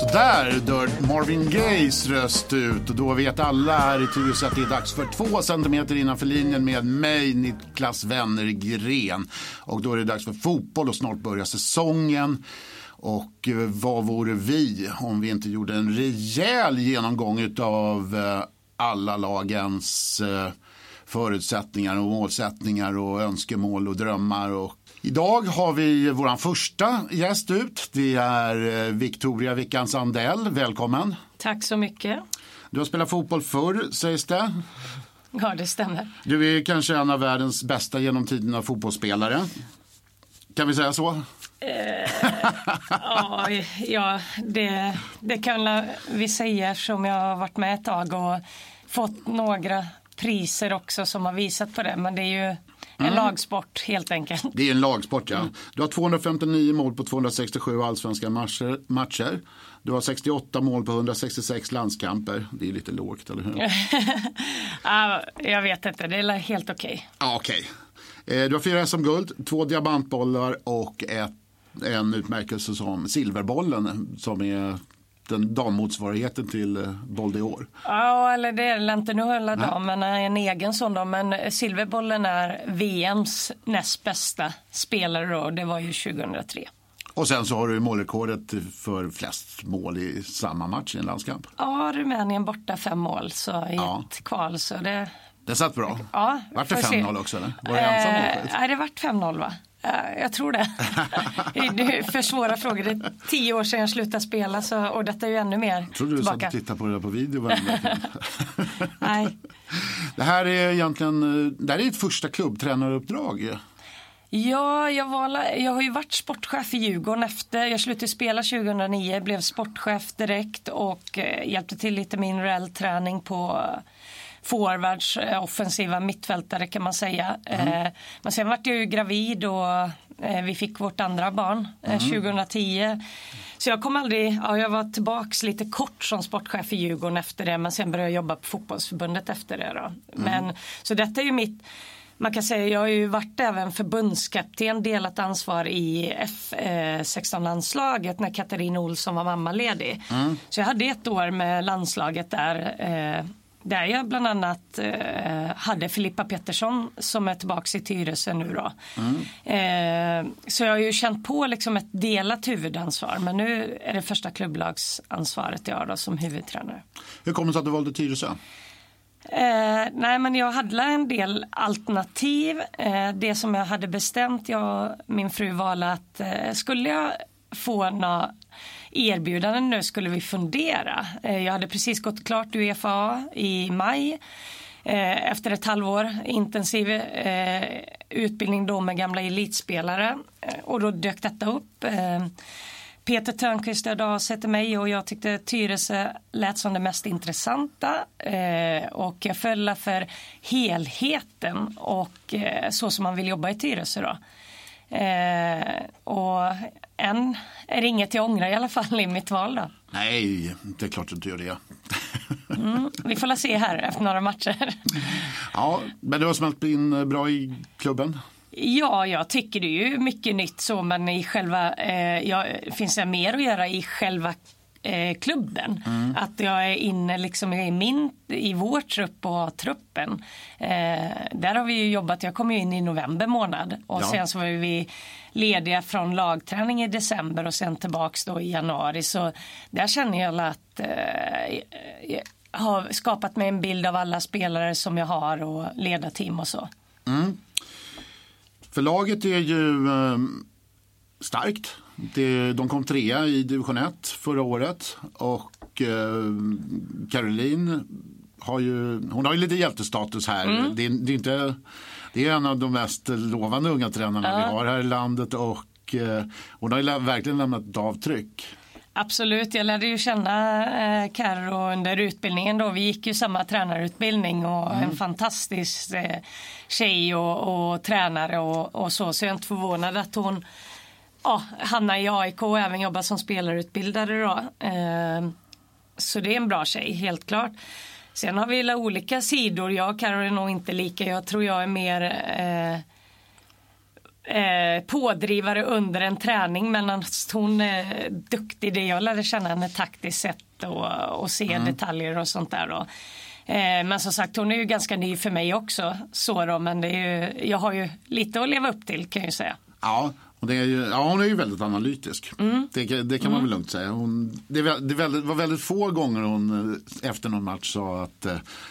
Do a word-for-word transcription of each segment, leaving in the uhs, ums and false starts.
Där dör Marvin Gayes röst ut och då vet alla här i Tyresö att det är dags för två centimeter innanför linjen med mig, Niklas Wennergren. Och då är det dags för fotboll och snart börjar säsongen. Och vad vore vi om vi inte gjorde en rejäl genomgång av alla lagens förutsättningar och målsättningar och önskemål och drömmar. Och idag har vi vår första gäst ut. Det är Victoria Vickan Sandell. Välkommen. Tack så mycket. Du har spelat fotboll förr, sägs det. Ja, det stämmer. Du är kanske en av världens bästa genom tiderna fotbollsspelare. Kan vi säga så? Eh, ja, ja det, det kan vi säga som jag har varit med ett tag och fått några priser också som har visat på det. Men det är ju en mm. lagsport helt enkelt. Det är en lagsport, ja. Mm. Du har tvåhundrafemtionio mål på tvåhundrasextiosju allsvenska matcher, matcher. Du har sextioåtta mål på hundrasextiosex landskamper. Det är lite lågt, eller hur? Ja, jag vet inte, det är helt okej. Okay. Ja, okej. Okay. Du har fyra S M-guld, två diamantbollar och ett, en utmärkelse som silverbollen som är den dammotsvarigheten till Boll d'Or. Ja, eller det är inte nu hela dagen, men en egen sån då. Men silverbollen är V M:s näst bästa spelare då, det var ju tjugohundratre. Och sen så har du målrekordet för flest mål i samma match i en landskamp. Ja, Rumänien borta fem mål så i ja. ett kval så det... Det satt bra. Ja. Vart det fem noll också eller? Var det ensam målskytt? Nej, det vart fem noll va? Jag tror det. Det är för svåra frågor. Det är tio år sedan jag slutade spela så, och detta är ju ännu mer jag tror du satt och tittade på det där på video. Nej. Det här är egentligen det här är ett första klubbtränaruppdrag. Ja, jag, var, jag har ju varit sportchef i Djurgården efter. Jag slutade spela tjugohundranio, blev sportchef direkt och eh, hjälpte till lite med individuell träning på forwards, eh, offensiva mittfältare kan man säga. Mm. Eh, men sen var jag ju gravid och eh, vi fick vårt andra barn eh, mm. tjugohundratio. Så jag kom aldrig, ja, jag var tillbaks lite kort som sportchef i Djurgården efter det, men sen började jag jobba på fotbollsförbundet efter det då. Mm. Men, så detta är ju mitt... Man kan säga jag har ju varit även förbundskapten, delat ansvar i F sexton-landslaget när Katarina Olsson var mammaledig. Mm. Så jag hade ett år med landslaget där, eh, där jag bland annat eh, hade Filippa Pettersson som är tillbaka i Tyresö nu då. Mm. Eh, så jag har ju känt på liksom ett delat huvudansvar, men nu är det första klubblagsansvaret jag har då som huvudtränare. Hur kommer det sig att du valde Tyresö? Eh, nej men jag hade en del alternativ. Eh, det som jag hade bestämt, jag min fru valde att eh, skulle jag få några erbjudanden nu skulle vi fundera. Eh, jag hade precis gått klart U E F A i maj. Eh, efter ett halvår intensiv eh, utbildning då med gamla elitspelare. Eh, och då dök detta upp. Eh, Peter Törnqvist hörde av sig till mig och jag tyckte Tyresö lät som det mest intressanta. Eh, och jag föll för helheten och eh, så som man vill jobba i Tyresö då. Eh, och än är det inget jag ångrar i alla fall i mitt val då. Nej, det är klart att du gör det. mm, vi får la se här efter några matcher. Ja, men du har smält in bra i klubben. Ja, jag tycker det är ju mycket nytt så, men i själva, eh, ja, finns det mer att göra i själva eh, klubben. Mm. Att jag är inne liksom i, min, i vår trupp och truppen. Eh, där har vi ju jobbat, jag kom ju in i november månad och ja. sen så var vi lediga från lagträning i december och sen tillbaks då i januari. Så där känner jag att eh, jag har skapat mig en bild av alla spelare som jag har och ledarteam och så. Mm. För laget är ju eh, starkt. Det, de kom trea i division ett förra året och eh, Caroline har ju, hon har ju lite hjältestatus här. Mm. Det, det, är inte, det är en av de mest lovande unga tränarna ja. vi har här i landet och eh, hon har ju verkligen lämnat ett avtryck. Absolut, jag lärde ju känna eh, Karo under utbildningen då. Vi gick ju samma tränarutbildning och mm. en fantastisk eh, tjej och, och tränare och, och så. Så jag är inte förvånad att hon ja, hamnar i A I K och även jobbar som spelarutbildare då. Eh, så det är en bra tjej, helt klart. Sen har vi olika sidor. Jag och Karo är nog inte lika. Jag tror jag är mer... Eh, eh, pådrivare under en träning, men att hon är duktig. Det jag lärde känna henne taktiskt sett och, och se mm. detaljer och sånt där då. Eh, men som sagt, hon är ju ganska ny för mig också, så då, men det är ju, jag har ju lite att leva upp till, kan jag säga. Ja. Och det är ju, ja, hon är ju väldigt analytisk. Mm. Det, det kan man mm. väl lugnt säga. Hon, det det väldigt, var väldigt få gånger hon efter någon match sa att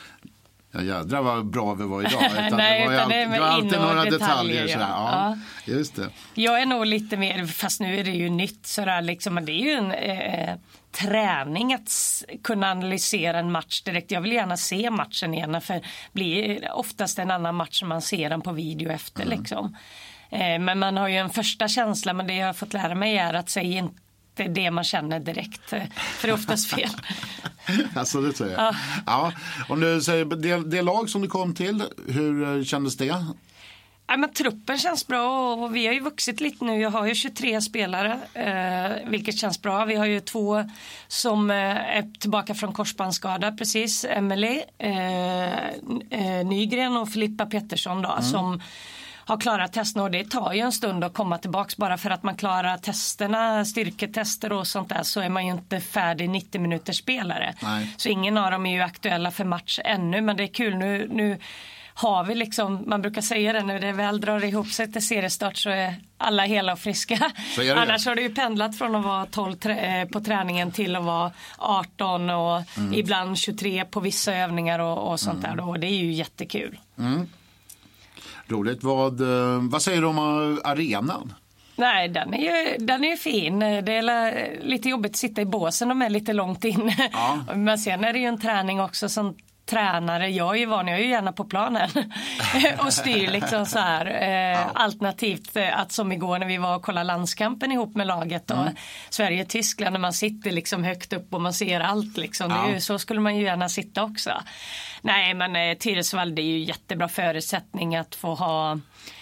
ja, jädrar vad bra vi var idag. Utan Nej, det var, utan alltid, det det var alltid några detaljer. detaljer ja. Ja, ja. Just det. Jag är nog lite mer, fast nu är det ju nytt sådär liksom, men det är ju en eh, träning att kunna analysera en match direkt. Jag vill gärna se matchen igen, för det blir oftast en annan match som man ser den på video efter mm. liksom. Men man har ju en första känsla, men det jag har fått lära mig är att säga inte det man känner direkt, för det är oftast fel. Alltså det säger jag. Ja. Ja. Om du säger det, det lag som du kom till, hur kändes det? Ja, men truppen känns bra och vi har ju vuxit lite nu. Jag har ju tjugotre spelare, eh, vilket känns bra. Vi har ju två som eh, är tillbaka från korsbandsskada precis. Emily eh, eh, Nygren och Filippa Pettersson då, mm. som har klarat testerna, och det tar ju en stund att komma tillbaks. Bara för att man klarar testerna, styrketester och sånt där, så är man ju inte färdig nittio minuters spelare. Nej. Så ingen av dem är ju aktuella för match ännu, men det är kul nu, nu har vi liksom, man brukar säga det, när det väl drar ihop sig till seriestart så är alla hela och friska. Annars har det ju pendlat från att vara tolv trä- på träningen till att vara arton och mm. ibland tjugotre på vissa övningar och, och sånt mm. där, och det är ju jättekul. Mm. Roligt. Vad, vad säger du om arenan? Nej, den är ju, den är ju fin. Det är lite jobbigt att sitta i båsen, de är lite långt in. Ja. Men sen är det ju en träning också som tränare. Jag är ju van, jag är ju gärna på planen och styr liksom så här. Eh, ja. Alternativt att som igår när vi var och kollade landskampen ihop med laget och mm. Sverige-Tyskland, när man sitter liksom högt upp och man ser allt liksom. Ja. Det är ju, så skulle man ju gärna sitta också. Nej, men eh, Tyresvall, det är ju jättebra förutsättning att få ha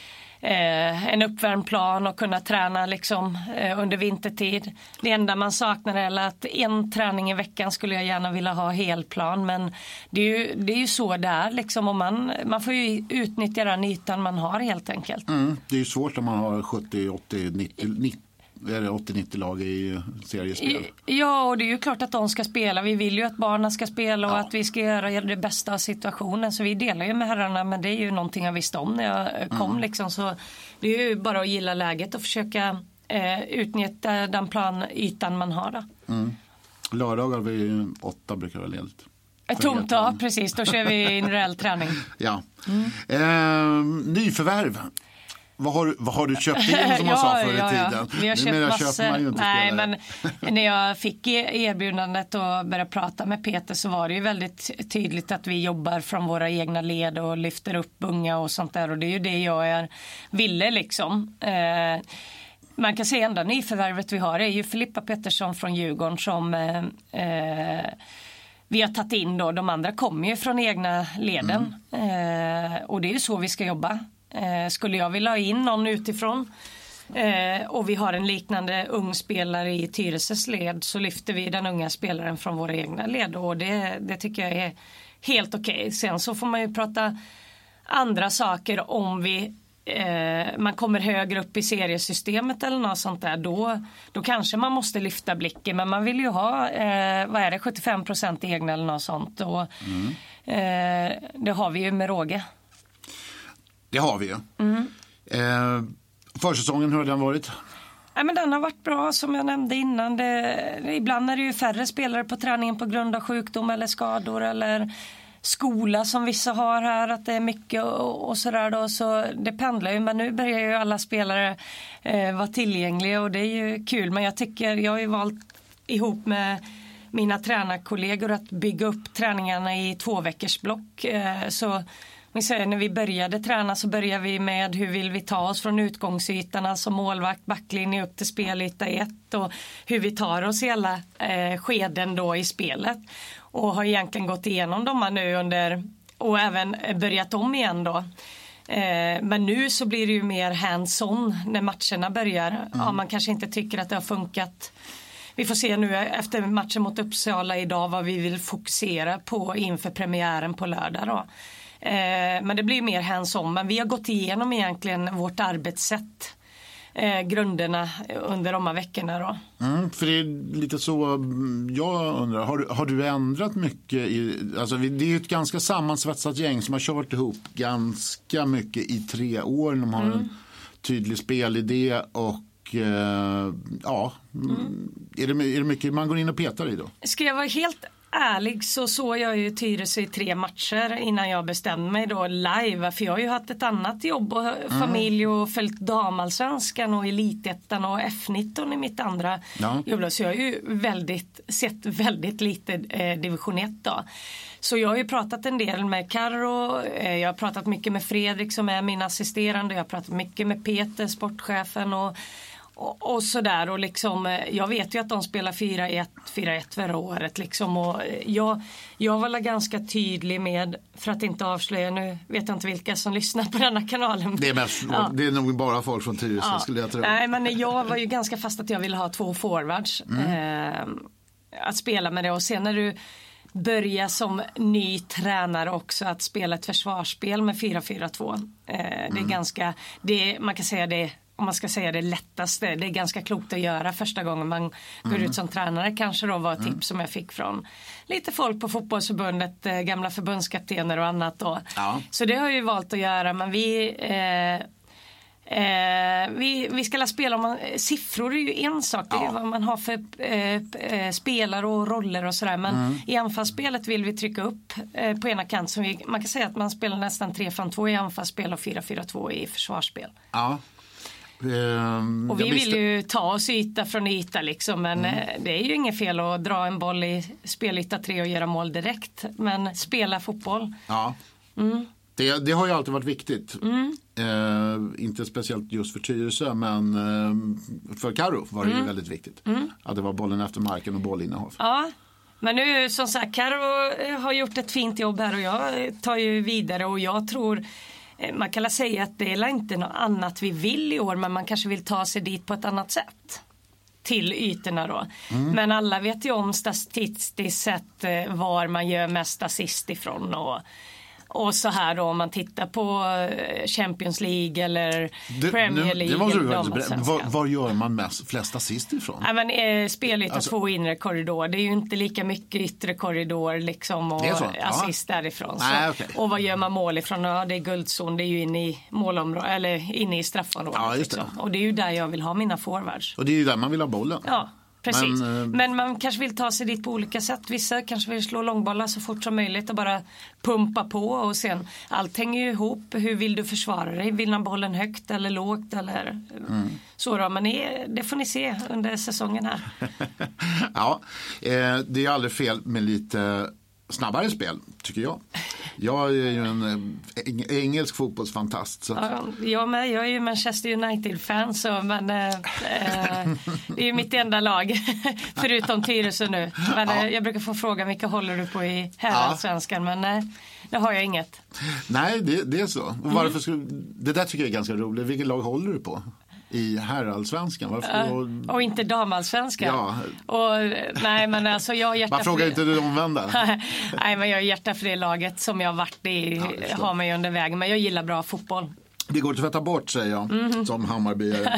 Eh, en uppvärmd plan och kunna träna liksom, eh, under vintertid. Det enda man saknar är att en träning i veckan skulle jag gärna vilja ha helplan, men det är ju, det är ju så där liksom, och man, man får ju utnyttja den ytan man har helt enkelt. Mm, det är ju svårt om man har sjuttio, åttio, nittio, nittio är det åttio nittio lag i seriespel? Ja, och det är ju klart att de ska spela. Vi vill ju att barnen ska spela och ja. Att vi ska göra det bästa av situationen. Så vi delar ju med herrarna, men det är ju någonting jag visste om när jag kom. Mm. Liksom. Så det är ju bara att gilla läget och försöka eh, utnyttja den planytan man har. Då. Mm. Lördagar vid åtta brukar vara ledigt. Tomt, ja, precis. Då kör vi individuell träning. Ja. Mm. Eh, nyförvärv. Vad har, vad har du köpt in som man ja, sa förr i ja, tiden? Ja. Vi har köpt massor. Man ju inte Nej, men när jag fick erbjudandet och började prata med Peter så var det ju väldigt tydligt att vi jobbar från våra egna led och lyfter upp unga och sånt där. Och det är ju det jag är, ville liksom. Eh, man kan säga enda nyförvärvet vi har är ju Filippa Pettersson från Djurgården som eh, vi har tagit in då. De andra kommer ju från egna leden. Mm. Eh, och det är ju så vi ska jobba. Eh, skulle jag vilja ha in någon utifrån eh, och vi har en liknande ung spelare i Tyreses led, så lyfter vi den unga spelaren från våra egna led, och det, det tycker jag är helt okej. Okay. Sen så får man ju prata andra saker om vi eh, man kommer högre upp i seriesystemet eller något sånt där, då, då kanske man måste lyfta blicken, men man vill ju ha eh, vad är det, sjuttiofem procent egna eller något sånt, och mm. eh, det har vi ju med råge. Det har vi ju. Mm. Eh, försäsongen, hur har den varit? Ja, men den har varit bra som jag nämnde innan. Det, ibland är det ju färre spelare på träningen på grund av sjukdom eller skador eller skola som vissa har här. Att det är mycket och, och sådär då. Så det pendlar ju. Men nu börjar ju alla spelare eh, vara tillgängliga och det är ju kul. Men jag tycker, jag har ju valt ihop med mina tränarkollegor att bygga upp träningarna i två veckors block. Eh, så... När vi började träna så började vi med hur vill vi ta oss från utgångsytan, alltså målvakt, backlinje upp till spelyta ett, och hur vi tar oss i alla eh, skeden då i spelet. Och har egentligen gått igenom dem nu under, och även börjat om igen då. Eh, men nu så blir det ju mer hands-on när matcherna börjar. Mm. Ja, man kanske inte tycker att det har funkat. Vi får se nu efter matchen mot Uppsala idag vad vi vill fokusera på inför premiären på lördag då. Men det blir mer hands-on. Men vi har gått igenom egentligen vårt arbetssätt eh, grunderna under de här veckorna då. Mm, för det är lite så, jag undrar, har, har du ändrat mycket i, alltså det är ju ett ganska sammansvetsat gäng som har kört ihop ganska mycket i tre år. De har mm. en tydlig spelidé och eh, ja, mm. är, det, är det mycket man går in och petar i då? Ska jag vara helt ärlig så såg jag ju Tyresö i tre matcher innan jag bestämde mig då live, för jag har ju haft ett annat jobb och mm. familj och följt damallsvenskan och elitettan och F nitton i mitt andra ja. jobb, så jag har ju väldigt, sett väldigt lite eh, division ett då. Så jag har ju pratat en del med Karo, eh, jag har pratat mycket med Fredrik som är min assisterande, jag har pratat mycket med Peter, sportchefen och Och, och sådär och liksom, jag vet ju att de spelar fyra ett fyra ett förra året liksom, och jag, jag var ganska tydlig med, för att inte avslöja, nu vet jag inte vilka som lyssnar på denna kanalen. Det är, mest, ja. det är nog bara folk från Tyresö ja. skulle jag tro. Nej, men jag var ju ganska fast att jag ville ha två forwards mm. eh, att spela med det, och sen när du börja som ny tränare också att spela ett försvarsspel med fyra fyra två. Eh, det är mm. ganska, det, man kan säga det, om man ska säga det lättaste, det är ganska klokt att göra första gången man går mm. ut som tränare. Kanske då var ett tips mm. som jag fick från lite folk på fotbollsförbundet, eh, gamla förbundskaptener och annat då. Ja. Så det har jag ju valt att göra, men vi eh, Eh, vi, vi ska spela om man, siffror är ju en sak, det är ja. vad man har för eh, spelare och roller och sådär, men mm. i anfallsspelet vill vi trycka upp eh, på ena kant, som vi, man kan säga att man spelar nästan tre fem två i anfallsspel och fyra fyra två i försvarsspel. Ja. Um, och vi vill ju ta oss yta från yta liksom, men mm. det är ju inget fel att dra en boll i spelyta tre och göra mål direkt, men spela fotboll. Ja. Mm. Det, det har ju alltid varit viktigt. Mm. Eh, inte speciellt just för Tyresö, men eh, för Karo var det mm. ju väldigt viktigt. Mm. Att det var bollen efter marken och bollinnehav. Ja, men nu som sagt, Karo har gjort ett fint jobb här och jag tar ju vidare, och jag tror, man kan säga att det är inte något annat vi vill i år, men man kanske vill ta sig dit på ett annat sätt. Till ytorna då. Mm. Men alla vet ju om statistiskt sett var man gör mest assist ifrån, och Och så här då, om man tittar på Champions League eller det, Premier League. Det eller var, var gör man mest, flest assist ifrån? Ja, men, eh, spelyta alltså, två inre korridor. Det är ju inte lika mycket yttre korridor liksom, och assist ja. därifrån. Så, Nej, okay. Och vad gör man mål ifrån? Ja, det är guldzon. Det är ju inne i målområdet, eller inne i straffområdet. Ja, just det. Liksom. Och det är ju där jag vill ha mina forwards. Och det är ju där man vill ha bollen. Ja. Precis, men, men man kanske vill ta sig dit på olika sätt. Vissa kanske vill slå långbollar så fort som möjligt och bara pumpa på, och sen allt hänger ju ihop. Hur vill du försvara dig? Vill man bollen högt eller lågt eller mm. så då? Men det, det får ni se under säsongen här. Ja, eh, det är aldrig fel med lite snabbare spel, tycker jag. Jag är ju en äh, engelsk fotbollsfantast. Så att... ja, jag med, jag är ju Manchester United-fan, så, men äh, äh, det är ju mitt enda lag förutom Tyresö nu. Men ja. äh, jag brukar få fråga vilka håller du på i herrallsvenskan, ja. men äh, det har jag inget. Nej, det, det är så. Och varför mm. skulle, det där tycker jag är ganska roligt. Vilket lag håller du på i herrallsvenskan? Varför? Uh, och inte damallsvenskan. Ja. Och, nej, men alltså jag har hjärta. Man frågar inte det omvända. Nej, men jag har hjärta för det laget som jag har varit i, ja, har mig under vägen. Men jag gillar bra fotboll. Det går att tvätta bort, säger jag, mm. som Hammarbyare.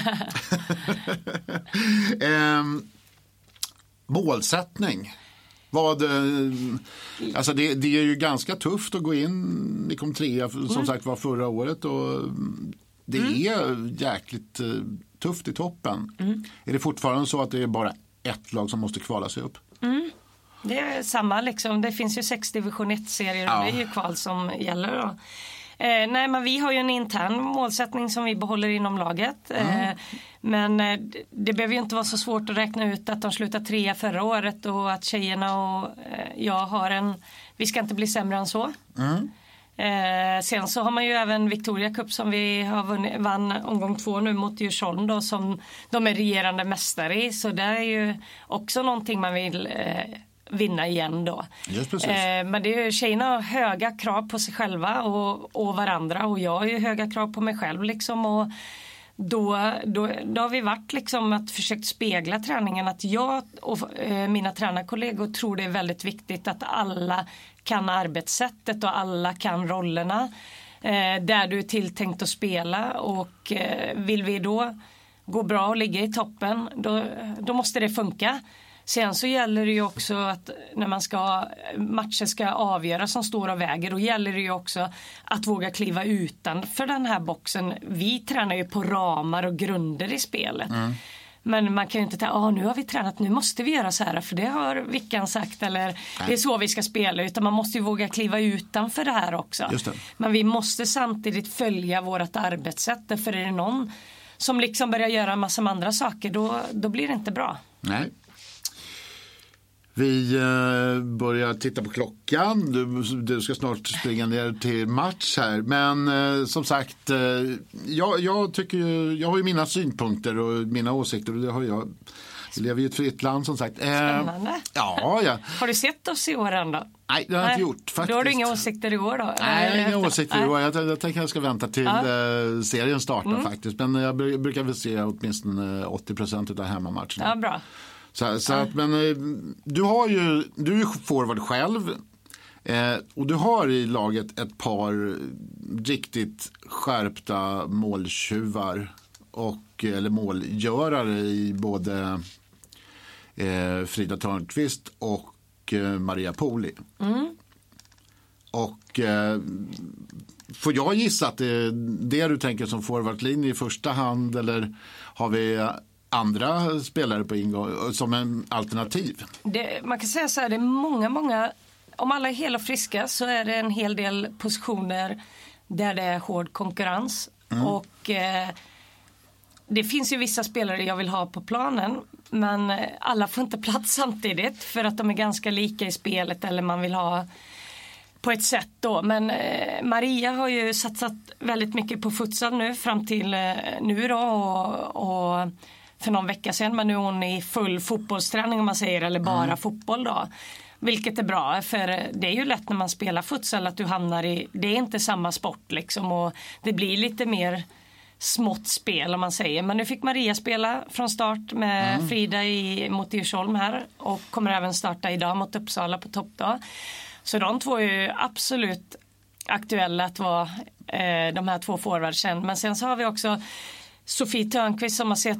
ehm, målsättning. Vad, alltså det, det är ju ganska tufft att gå in. Ni kom trea, som mm. sagt var förra året, och det mm. är jäkligt uh, tufft i toppen. Mm. Är det fortfarande så att det är bara ett lag som måste kvala sig upp? Mm. Det är samma liksom. Det finns ju sex division ett-serier, ja. Och det är ju kval som gäller då. Eh, nej, men vi har ju en intern målsättning som vi behåller inom laget. Mm. Eh, men eh, det behöver ju inte vara så svårt att räkna ut att de slutade trea förra året, och att tjejerna och eh, jag har en... Vi ska inte bli sämre än så. Mm. Eh, sen så har man ju även Victoria Cup som vi har vunnit, vann omgång två nu mot Djursholm då, som de är regerande mästare i. Så det är ju också någonting man vill eh, vinna igen då. Just precis. Eh, men det är ju, tjejerna har höga krav på sig själva och, och varandra, och jag har ju höga krav på mig själv liksom, och Då, då, då har vi varit liksom att försökt spegla träningen, att jag och eh, mina tränarkollegor tror det är väldigt viktigt att alla kan arbetssättet och alla kan rollerna eh, där du är tilltänkt att spela, och eh, vill vi då går bra och ligger i toppen, då, då måste det funka. Sen så gäller det ju också att när man ska, matcher ska avgöras som står och väger, då gäller det ju också att våga kliva utanför den här boxen. Vi tränar ju på ramar och grunder i spelet. Mm. Men man kan ju inte säga, ah, nu har vi tränat, nu måste vi göra så här, för det har Vickan sagt, eller Nej. det är så vi ska spela, utan man måste ju våga kliva utanför det här också. Just det. Men vi måste samtidigt följa vårt arbetssätt, för är det någon som liksom börjar göra en massa andra saker, då, då blir det inte bra. Nej. Vi eh, börjar titta på klockan. Du, du ska snart springa ner till match här. Men eh, som sagt, eh, jag, jag, tycker ju, jag har ju mina synpunkter och mina åsikter. Och det har jag. Jag lever i ett fritt land som sagt. Eh, Spännande. Ja, ja. Har du sett oss i år ändå? Nej, det har jag inte gjort faktiskt. Då har du inga åsikter i år då? Nej, jag har inga åsikter i år. Jag, jag tänker att jag ska vänta till ja. eh, serien startar mm. faktiskt. Men jag brukar väl se åtminstone åttio procent av hemmamatcherna. Ja, bra. Så, så att, men du har ju, du är ju forward själv eh, och du har i laget ett par riktigt skärpta måltjuvar och, eller målgörare i både eh, Frida Törnqvist och eh, Maria Poli. Mm. Och eh, får jag gissa att det är det du tänker som forwardlinje i första hand, eller har vi andra spelare på ingång som en alternativ? Det, man kan säga så här, det är många, många, om alla är hela och friska så är det en hel del positioner där det är hård konkurrens. Mm. Och eh, det finns ju vissa spelare jag vill ha på planen, men alla får inte plats samtidigt för att de är ganska lika i spelet, eller man vill ha på ett sätt då. Men eh, Maria har ju satsat väldigt mycket på futsal nu fram till eh, nu då, och, och för någon vecka sedan, men nu är hon i full fotbollsträning om man säger, eller bara mm. fotboll då. Vilket är bra, för det är ju lätt när man spelar futsal att du hamnar i, det är inte samma sport liksom, och det blir lite mer smått spel om man säger. Men nu fick Maria spela från start med mm. Frida i, mot Djursholm här, och kommer även starta idag mot Uppsala på topp då. Så de två är ju absolut aktuella att vara eh, de här två forwardsen. Men sen så har vi också Sofie Törnqvist som har sett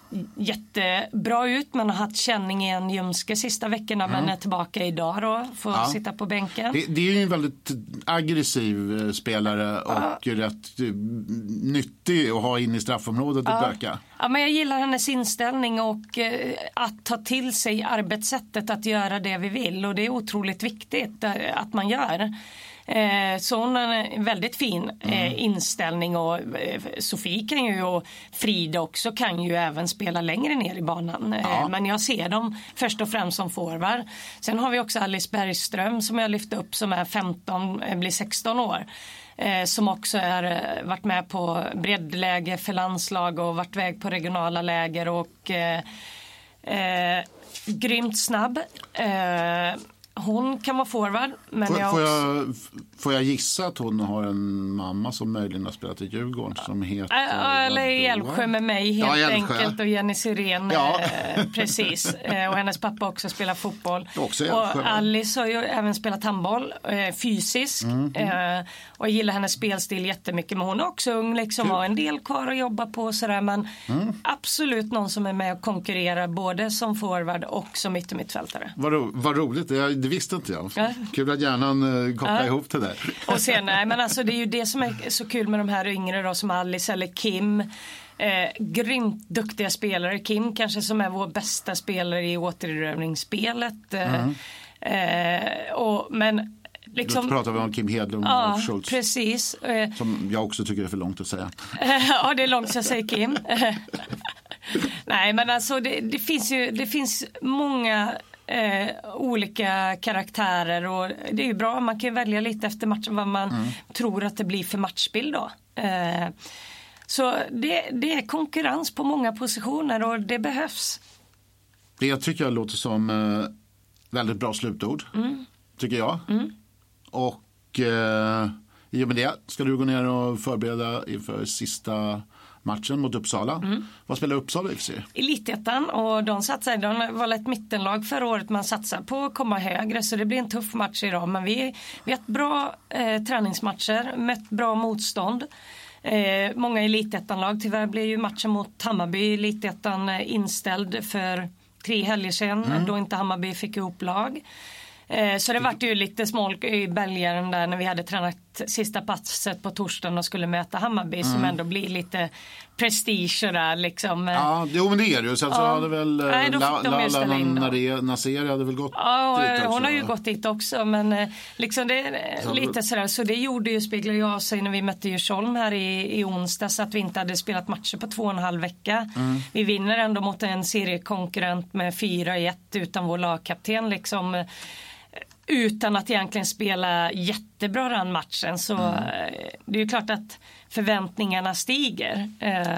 jättebra ut, men har haft känning i en ljumske sista veckorna, mm. men är tillbaka idag då, får ja. sitta på bänken. Det, det är ju en väldigt aggressiv spelare och ja. rätt nyttig att ha in i straffområdet och ja. böka. Ja, men jag gillar hennes inställning och eh, att ta till sig arbetssättet att göra det vi vill, och det är otroligt viktigt eh, att man gör. Eh, så hon har en väldigt fin eh, mm. inställning, och eh, Sofie kan ju, och Frida också kan ju även spela längre ner i banan. Ja. Eh, men jag ser dem först och främst som forward. Sen har vi också Alice Bergström som jag lyft upp, som är femton, eh, blir sexton år. Eh, som också har eh, varit med på breddläge för landslag och varit väg på regionala läger, och eh, eh, grymt snabb. Eh, Hon kan vara forward, men får, jag, får, också... jag får jag gissa att hon har en mamma som möjligen har spelat i Djurgården som heter... Äh, eller i Älvsjö med mig helt ja, enkelt, och Jenny Sirén ja. eh, precis, eh, och hennes pappa också spelar fotboll. Också och Alice har ju även spelat handboll eh, fysiskt mm. eh, och jag gillar hennes spelstil jättemycket, men hon är också ung liksom, har en del kvar att jobba på sådär, men mm. absolut någon som är med och konkurrerar både som forward och som yttermittfältare. Vad, ro, vad roligt, jag det visste inte jag. Ja. Kul att hjärnan uh, kopplar ja. ihop det där. Och sen, nej, men alltså det är ju det som är så kul med de här yngre då, som Alice eller Kim. Eh, grymt duktiga spelare. Kim kanske som är vår bästa spelare i återerövringsspelet. Mm. Eh, och, men liksom... Då pratar vi om Kim Hedlund ja, och Schultz. Precis. Eh, som jag också tycker är för långt att säga. ja, det är långt så jag säger Kim. Nej, men alltså det, det finns ju det finns många Eh, olika karaktärer, och det är ju bra, man kan ju välja lite efter matchen vad man mm. tror att det blir för matchbild då. Eh, så det, det är konkurrens på många positioner, och det behövs. Det jag tycker jag låter som eh, väldigt bra slutord, mm. tycker jag. Mm. Och eh, i och med det ska du gå ner och förbereda inför sista matchen mot Uppsala. Mm. Vad spelar Uppsala i F C? Elitettan, och de satsar, de var ett mittenlag förra året, man satsar på att komma högre, så det blir en tuff match idag, men vi, vi har haft bra eh, träningsmatcher, mött bra motstånd. Eh, många elitettanlag. Tyvärr blev ju matchen mot Hammarby i elitettan eh, inställd för tre helger sedan mm. då inte Hammarby fick ihop lag. Eh, så det var ju lite smolk i bälgaren där när vi hade tränat sista passet på torsdagen och skulle möta Hammarby mm. som ändå blir lite prestige där liksom. Ja, jo men det är det ju. Sen så ja. hade väl Nej, då fick de ju ställa in Lalla Naseri hade väl gått ja, dit också. Hon har ju gått dit också men liksom det är så lite sådär så det gjorde ju speglar ju av sig när vi mötte Djursholm här i, i onsdag så att vi inte hade spelat matcher på två och en halv vecka. Mm. Vi vinner ändå mot en seriekonkurrent med fyra ett utan vår lagkapten liksom utan att egentligen spela jättebra den matchen så mm. det är ju klart att förväntningarna stiger.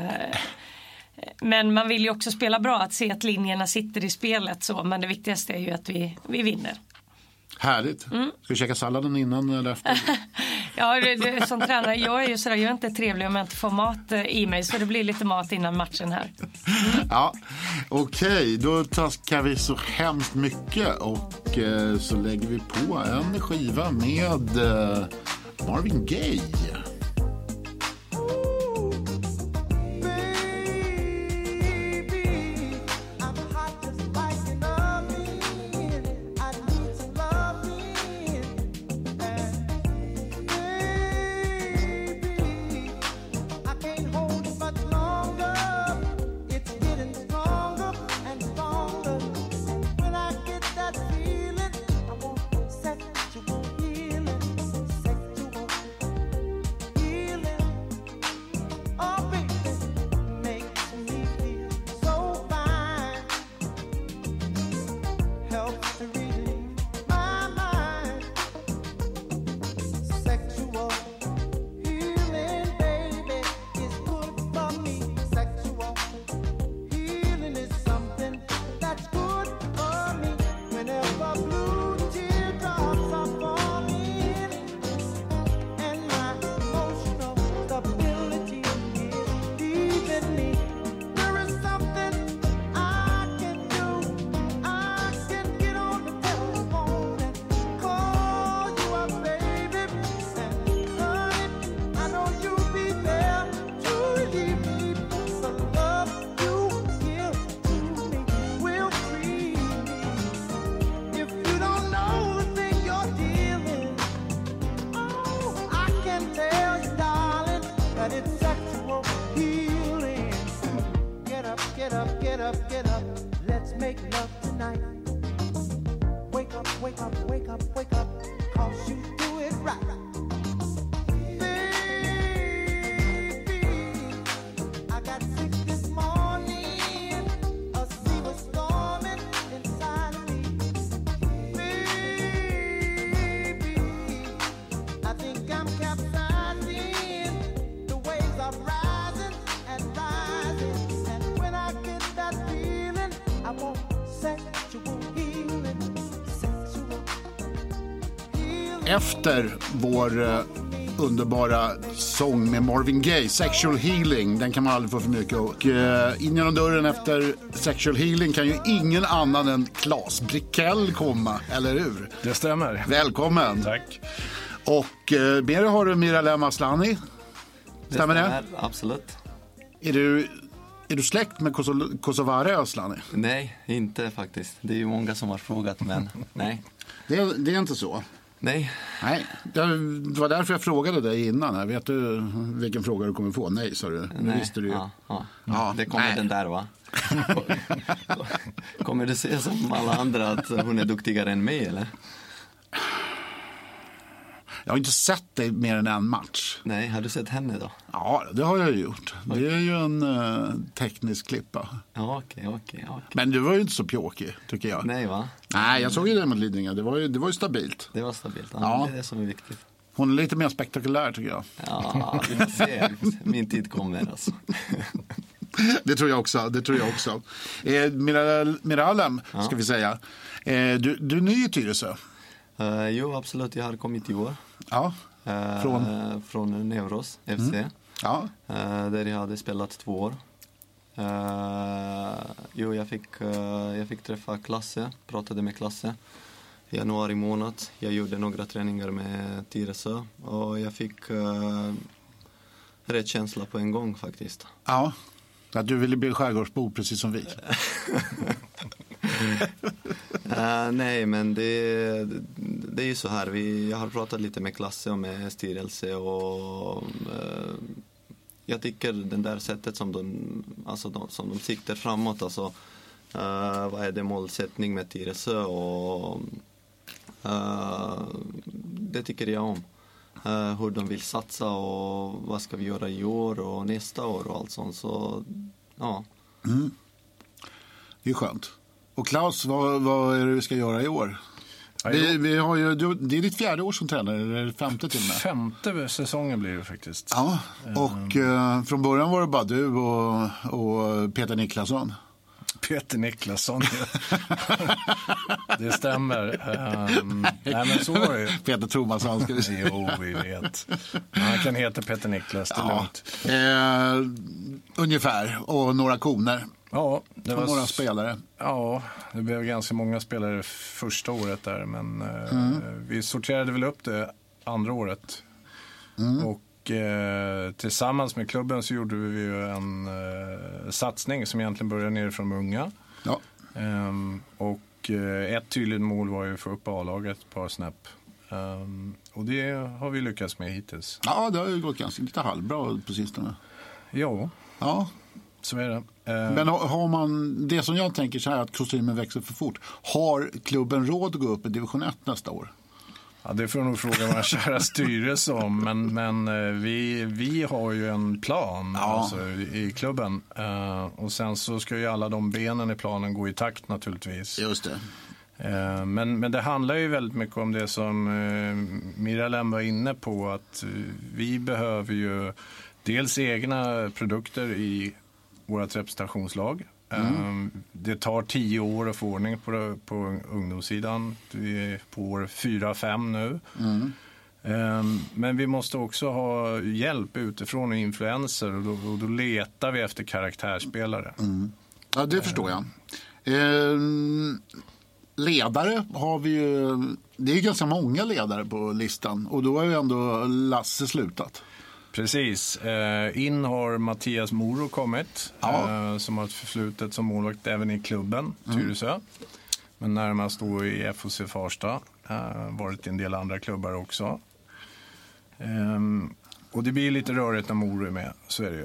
Men man vill ju också spela bra att se att linjerna sitter i spelet så men det viktigaste är ju att vi, vi vinner. Härligt. Mm. Ska vi käka salladen innan eller efter? Ja, det, det, som tränare, jag är ju sådär, jag är inte trevlig om jag inte får mat i mig så det blir lite mat innan matchen här. Mm. Ja, okej, okay, då tackar vi så hemskt mycket och eh, så lägger vi på en skiva med eh, Marvin Gaye. Efter vår uh, underbara sång med Marvin Gaye, Sexual Healing, den kan man aldrig få för mycket. Och uh, in genom dörren efter Sexual Healing kan ju ingen annan än Claes Brickell komma, eller hur? Det stämmer. Välkommen. Tack. Och uh, med har du Miralem Asllani. Stämmer det? Stämmer, absolut. Är du, är du släkt med Koso- Kosovare Asllani? Nej, inte faktiskt. Det är ju många som har frågat, men nej. Det, det är inte så? Nej. Nej, det var därför jag frågade dig innan. Här. Vet du vilken fråga du kommer få? Nej, sa du. Nej. Visste du ju. Ja, ja. Ja, det kommer nej. den där, va? Kommer du se som alla andra att hon är duktigare än mig, eller? Jag har inte sett dig mer än en match. Nej, har du sett henne då? Ja, det har jag gjort. Det är ju en uh, teknisk klippa. Ja, okej, okej, okej. Men du var ju inte så pjåkig, tycker jag. Nej, va? Nej, jag såg ju det mot Lidingö. Det var ju, det var ju stabilt. Det var stabilt. Ja, Ja. Det är det som är viktigt. Hon är lite mer spektakulär, tycker jag. Ja, vi får se. Min tid kommer, alltså. Det tror jag också. Det tror jag också. Eh, Miralem, Ja. ska vi säga. Eh, du, du är ny i Tyresö. Uh, jo, absolut. Jag har kommit i år. Ja. Uh, Från? Från Neuros F C. Mm. Ja. Uh, där jag hade spelat två år. Uh, jo, jag fick, uh, jag fick träffa Klasse, pratade med Klasse i januari månad. Jag gjorde några träningar med Tyresö och jag fick uh, rätt känsla på en gång faktiskt. Ja, att du ville bli skärgårdsbo precis som vi. uh, nej, men det, det är ju så här. Vi, jag har pratat lite med klasse och med styrelse och uh, jag tycker den där sättet som de, alltså de, som de siktar framåt, alltså uh, vad är det målsättning med Tyresö och uh, det tycker jag om. Uh, hur de vill satsa och vad ska vi göra i år och nästa år och allt sånt, så ja. Mm. Det är skönt. Och Klaus, vad, vad är det vi ska göra i år? Vi, vi har ju, det är ditt fjärde år som tränare, eller det femte till och med? Femte säsongen blir det faktiskt. Ja, och um, eh, från början var det bara du och, och Peter Niklasson. Peter Niklasson, ja. Det stämmer. Um, nej, men så var det. Peter Thomasson ska vi säga. Jo, vi vet. Han kan heta Peter Niklas, det är ja. lugnt. Eh, ungefär, och några koner. Ja, det var några spelare. Ja, det blev ganska många spelare första året där, men mm. eh, vi sorterade väl upp det andra året. Mm. Och eh, tillsammans med klubben så gjorde vi ju en eh, satsning som egentligen började nerifrån unga. Ja. Um, och eh, ett tydligt mål var ju att få upp A-laget ett par snäpp. Um, och det har vi lyckats med hittills. Ja, det har ju gått ganska lite halvbra på sistone. Ja. Ja. Så är det. Uh, Men har man, det som jag tänker så här, att kostymen växer för fort. Har klubben råd att gå upp i division ett nästa år? Ja, det får nog fråga våra kära styrelse om. Men, men vi, vi har ju en plan ja. alltså, i klubben. Uh, och sen så ska ju alla de benen i planen gå i takt naturligtvis. Just det. Uh, men, men det handlar ju väldigt mycket om det som uh, Miralem var inne på. Att uh, vi behöver ju dels egna produkter i vårt representationslag. Mm. Det tar tio år att få ordning på, på ungdomssidan. Vi är på år fyra, fem nu. Mm. Men vi måste också ha hjälp utifrån och influenser. Och då, och då letar vi efter karaktärsspelare. Mm. Ja, det förstår jag. Eh, ledare har vi ju... Det är ganska många ledare på listan. Och då har ju ändå Lasse slutat. Precis. In har Mattias Moro kommit, ja. som har ett förflutet som målvakt även i klubben, Tyresö. Mm. Men närmast då i F O C Farsta. Varit i en del andra klubbar också. Och det blir lite rörigt när Moro är med, så är det ju.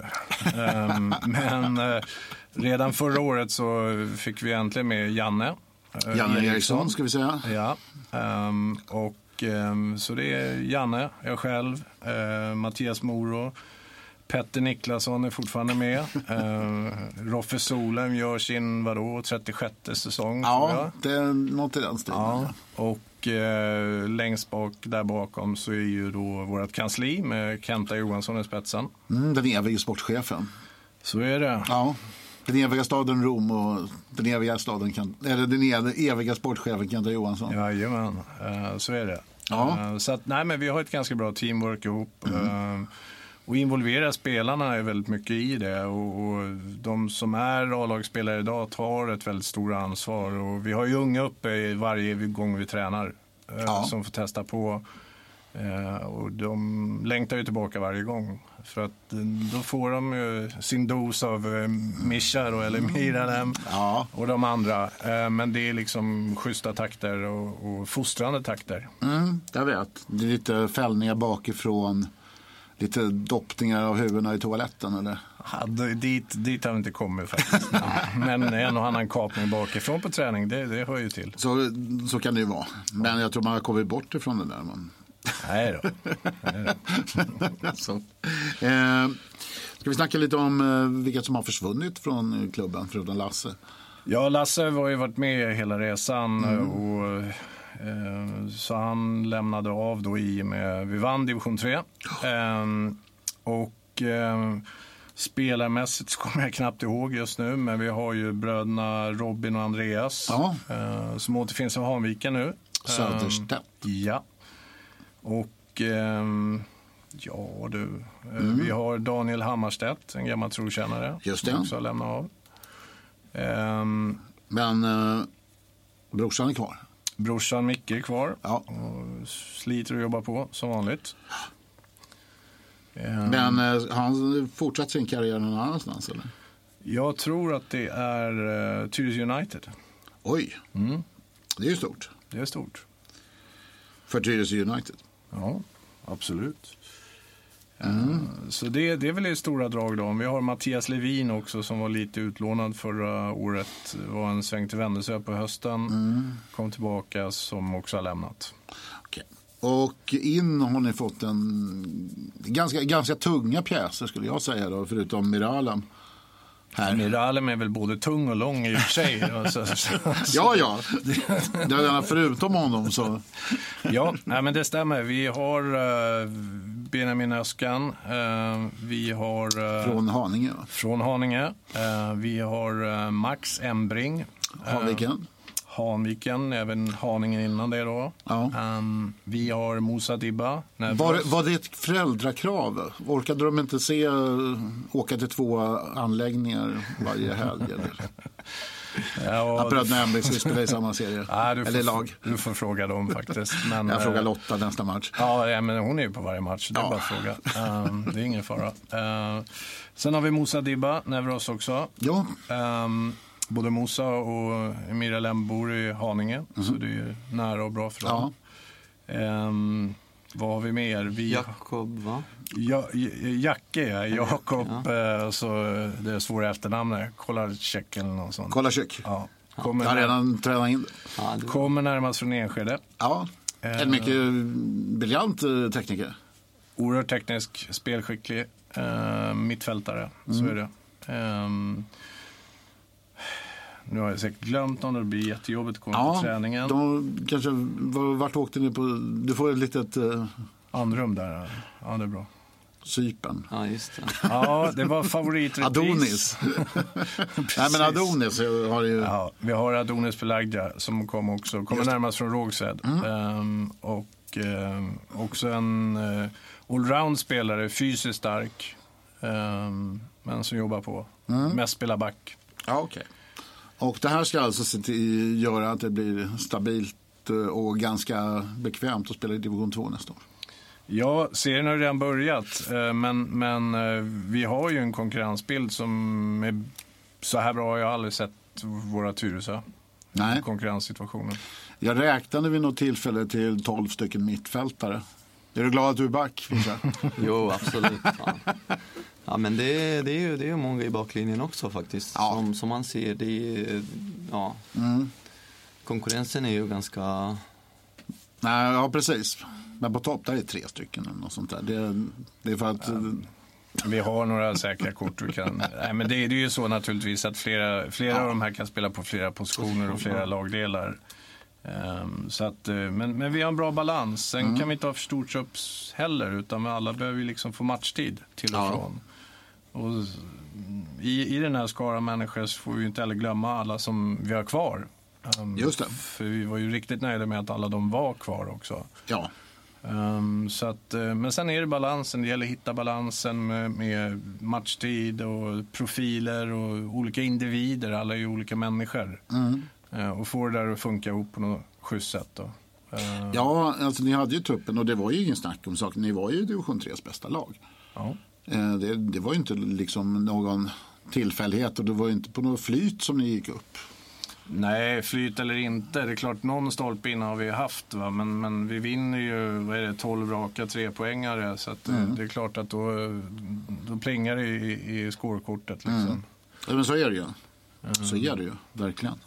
Men redan förra året så fick vi äntligen med Janne. Janne Eriksson ska vi säga. Ja, och så det är Janne, jag själv, eh, Mattias Moro, Petter Niklasson är fortfarande med. Eh, Roffe Solem gör sin, vadå, trettiosjätte säsong. Ja, det är något i den stilen. Ja, och eh, längst bak, där bakom så är ju då vårt kansli med Kenta Johansson i spetsen. Mm, den eviga sportchefen. Så är det. Ja. Den eviga staden Rom och den eviga staden kan, eller den eviga sportchefen Kenta Johansson. Jajamän, uh, så är det. Ja. Uh, så att, nej, men vi har ett ganska bra teamwork ihop. Mm. Uh, och involvera spelarna är väldigt mycket i det. Och, och de som är A-lagsspelare idag tar ett väldigt stort ansvar. Och vi har ju unga uppe varje gång vi tränar uh, ja. som får testa på. Uh, och de längtar ju tillbaka varje gång. För att då får de ju sin dos av uh, Mischa då, eller Miralem ja. och de andra. Uh, men det är liksom schyssta takter och, och fostrande takter. Mm, jag vet. Det är lite fällningar bakifrån. Lite doppningar av huvudena i toaletten, eller? Ja, dit, dit har vi inte kommit faktiskt. Men en och annan kapning bakifrån på träning, det, det hör ju till. Så, så kan det ju vara. Men jag tror man har kommit bort ifrån det där. Man... Nej då. Nej då. Så. Eh, ska vi snacka lite om eh, vilka som har försvunnit från klubben, förutom Lasse? Ja, Lasse har ju varit med hela resan. Mm. och... Så han lämnade av då i med, vi vann division tre. ehm, och ehm, spelarmässigt så kommer jag knappt ihåg just nu, men vi har ju bröderna Robin och Andreas ja. ehm, som återfinns i Hanviken nu. Söderstedt. Ehm, ja. Och ehm, ja du, mm. vi har Daniel Hammarstedt, en gammal trotjänare. Just det. Som också har lämnat av. Ehm, men eh, brorsan är kvar. Brorsan Micke är kvar ja. och sliter och jobbar på som vanligt. Um, Men eh, har han fortsatt sin karriär någon annanstans eller? Jag tror att det är uh, Tyresö United. Oj, Mm. det är ju stort. Det är stort. För Tyresö United. Ja, absolut. Mm. Uh, så det, det är väl det stora drag då. Vi har Mattias Levin också som var lite utlånad förra året. Var en sväng till Vändelsö på hösten. Mm. Kom tillbaka som också har lämnat. Okej. Och in har ni fått en ganska, ganska tunga pjäser skulle jag säga då, förutom Miralem. Här. Miralem är väl både tung och lång i och för sig. så, så, så. Ja, ja. Det är förutom honom så. Ja, nej, men det stämmer. Vi har uh, Benjamin Öskan. Uh, vi har... Uh, Från Haninge. Va? Från Haninge. Uh, vi har uh, Max Embring. Uh, Hanviken. Hanviken, även Haningen innan det då. Ja. Um, vi har Musa Dibba. Var, var det ett föräldrakrav? Orkade de inte se åka till två anläggningar varje helg? Eller? Ja, att bröderna Embring skulle spela i samma serie. Ja, du får, eller lag. Du får fråga dem faktiskt. Men, jag frågar Lotta nästa match. Ja, ja, men hon är ju på varje match. Det är ja. bara att fråga. Um, det är ingen fara. Uh, sen har vi Musa Dibba, Nevros också. Ja. Um, Både Musa och Miralem bor i Haninge, mm. så det är ju nära och bra för dem. Ja. Um, vad har vi mer? Vi... Jakob, va? Ja, Jacke, ja. Jakob, ja. Så det är svåra efternamn. Kolarczyk eller något sånt. Kolarczyk. Ja. Kommer jag har redan tränat in. Ja, det... Kommer närmast från Enskede. Ja, en mycket briljant tekniker. Oerhört teknisk, spelskicklig, uh, mittfältare, mm. så är det. Um, Nu har jag säkert glömt någon och det blir jättejobbigt att komma ja, på träningen. De kanske, vart åkte ni på? Du får ett litet... Uh, andrum där, ja det är bra. Cypern. Ja, just det. Ja, det var favoritrepris. Adonis. Nej, men Adonis har ju... Ja, vi har Adonis Pelagja som kom också, kommer närmast från Rågsved. Mm. Um, och um, också en uh, allround-spelare, fysiskt stark, um, men som jobbar på. Mm. Mest spelar back. Ja, okej. Okay. Och det här ska alltså se till, göra att det blir stabilt och ganska bekvämt att spela i division två nästa år. Ja, serien har redan börjat, men, men vi har ju en konkurrensbild som är så här bra. Jag har aldrig sett våra Tyresö. Nej. Konkurrenssituationen. Jag räknade vid något tillfälle till tolv stycken mittfältare. Är du glad att du är back? Jo, absolut. Ja. Ja, men det, det är ju det är ju många i baklinjen också faktiskt. Ja. Som, som man ser, det är, ja. Mm. Konkurrensen är ju ganska... Nej, ja, precis. Men på topp där är tre stycken eller något sånt där. Det, det är för att... Ja. Vi har några säkra kort vi kan... Nej, men det, det är ju så naturligtvis att flera, flera ja. av de här kan spela på flera positioner och flera lagdelar. Um, så att, men, men vi har en bra balans. Sen mm. kan vi inte ha för stort upp heller, utan alla behöver liksom få matchtid till och ja. från. Och i, i den här skara människor så får vi inte heller glömma alla som vi har kvar. Um, Just det. För vi var ju riktigt nöjda med att alla de var kvar också. Ja. Um, så att, men sen är det balansen. Det gäller att hitta balansen med, med matchtid och profiler och olika individer. Alla är ju olika människor. Mm. Uh, och få det där att funka ihop på något schysst sätt då. Uh, ja, alltså ni hade ju truppen och det var ju ingen snack om saken. Ni var ju division tres bästa lag. Ja. Uh, det, det var ju inte liksom någon tillfällighet och det var ju inte på något flyt som ni gick upp. Nej, flyt eller inte. Det är klart, någon stolpe in har vi haft. Va? Men, men vi vinner ju, vad är det, tolv raka trepoängare. Så att, mm. det är klart att då, då plingar det i, i skårkortet. Liksom. Mm. Ja, men så är det ju. Så är det ju, verkligen.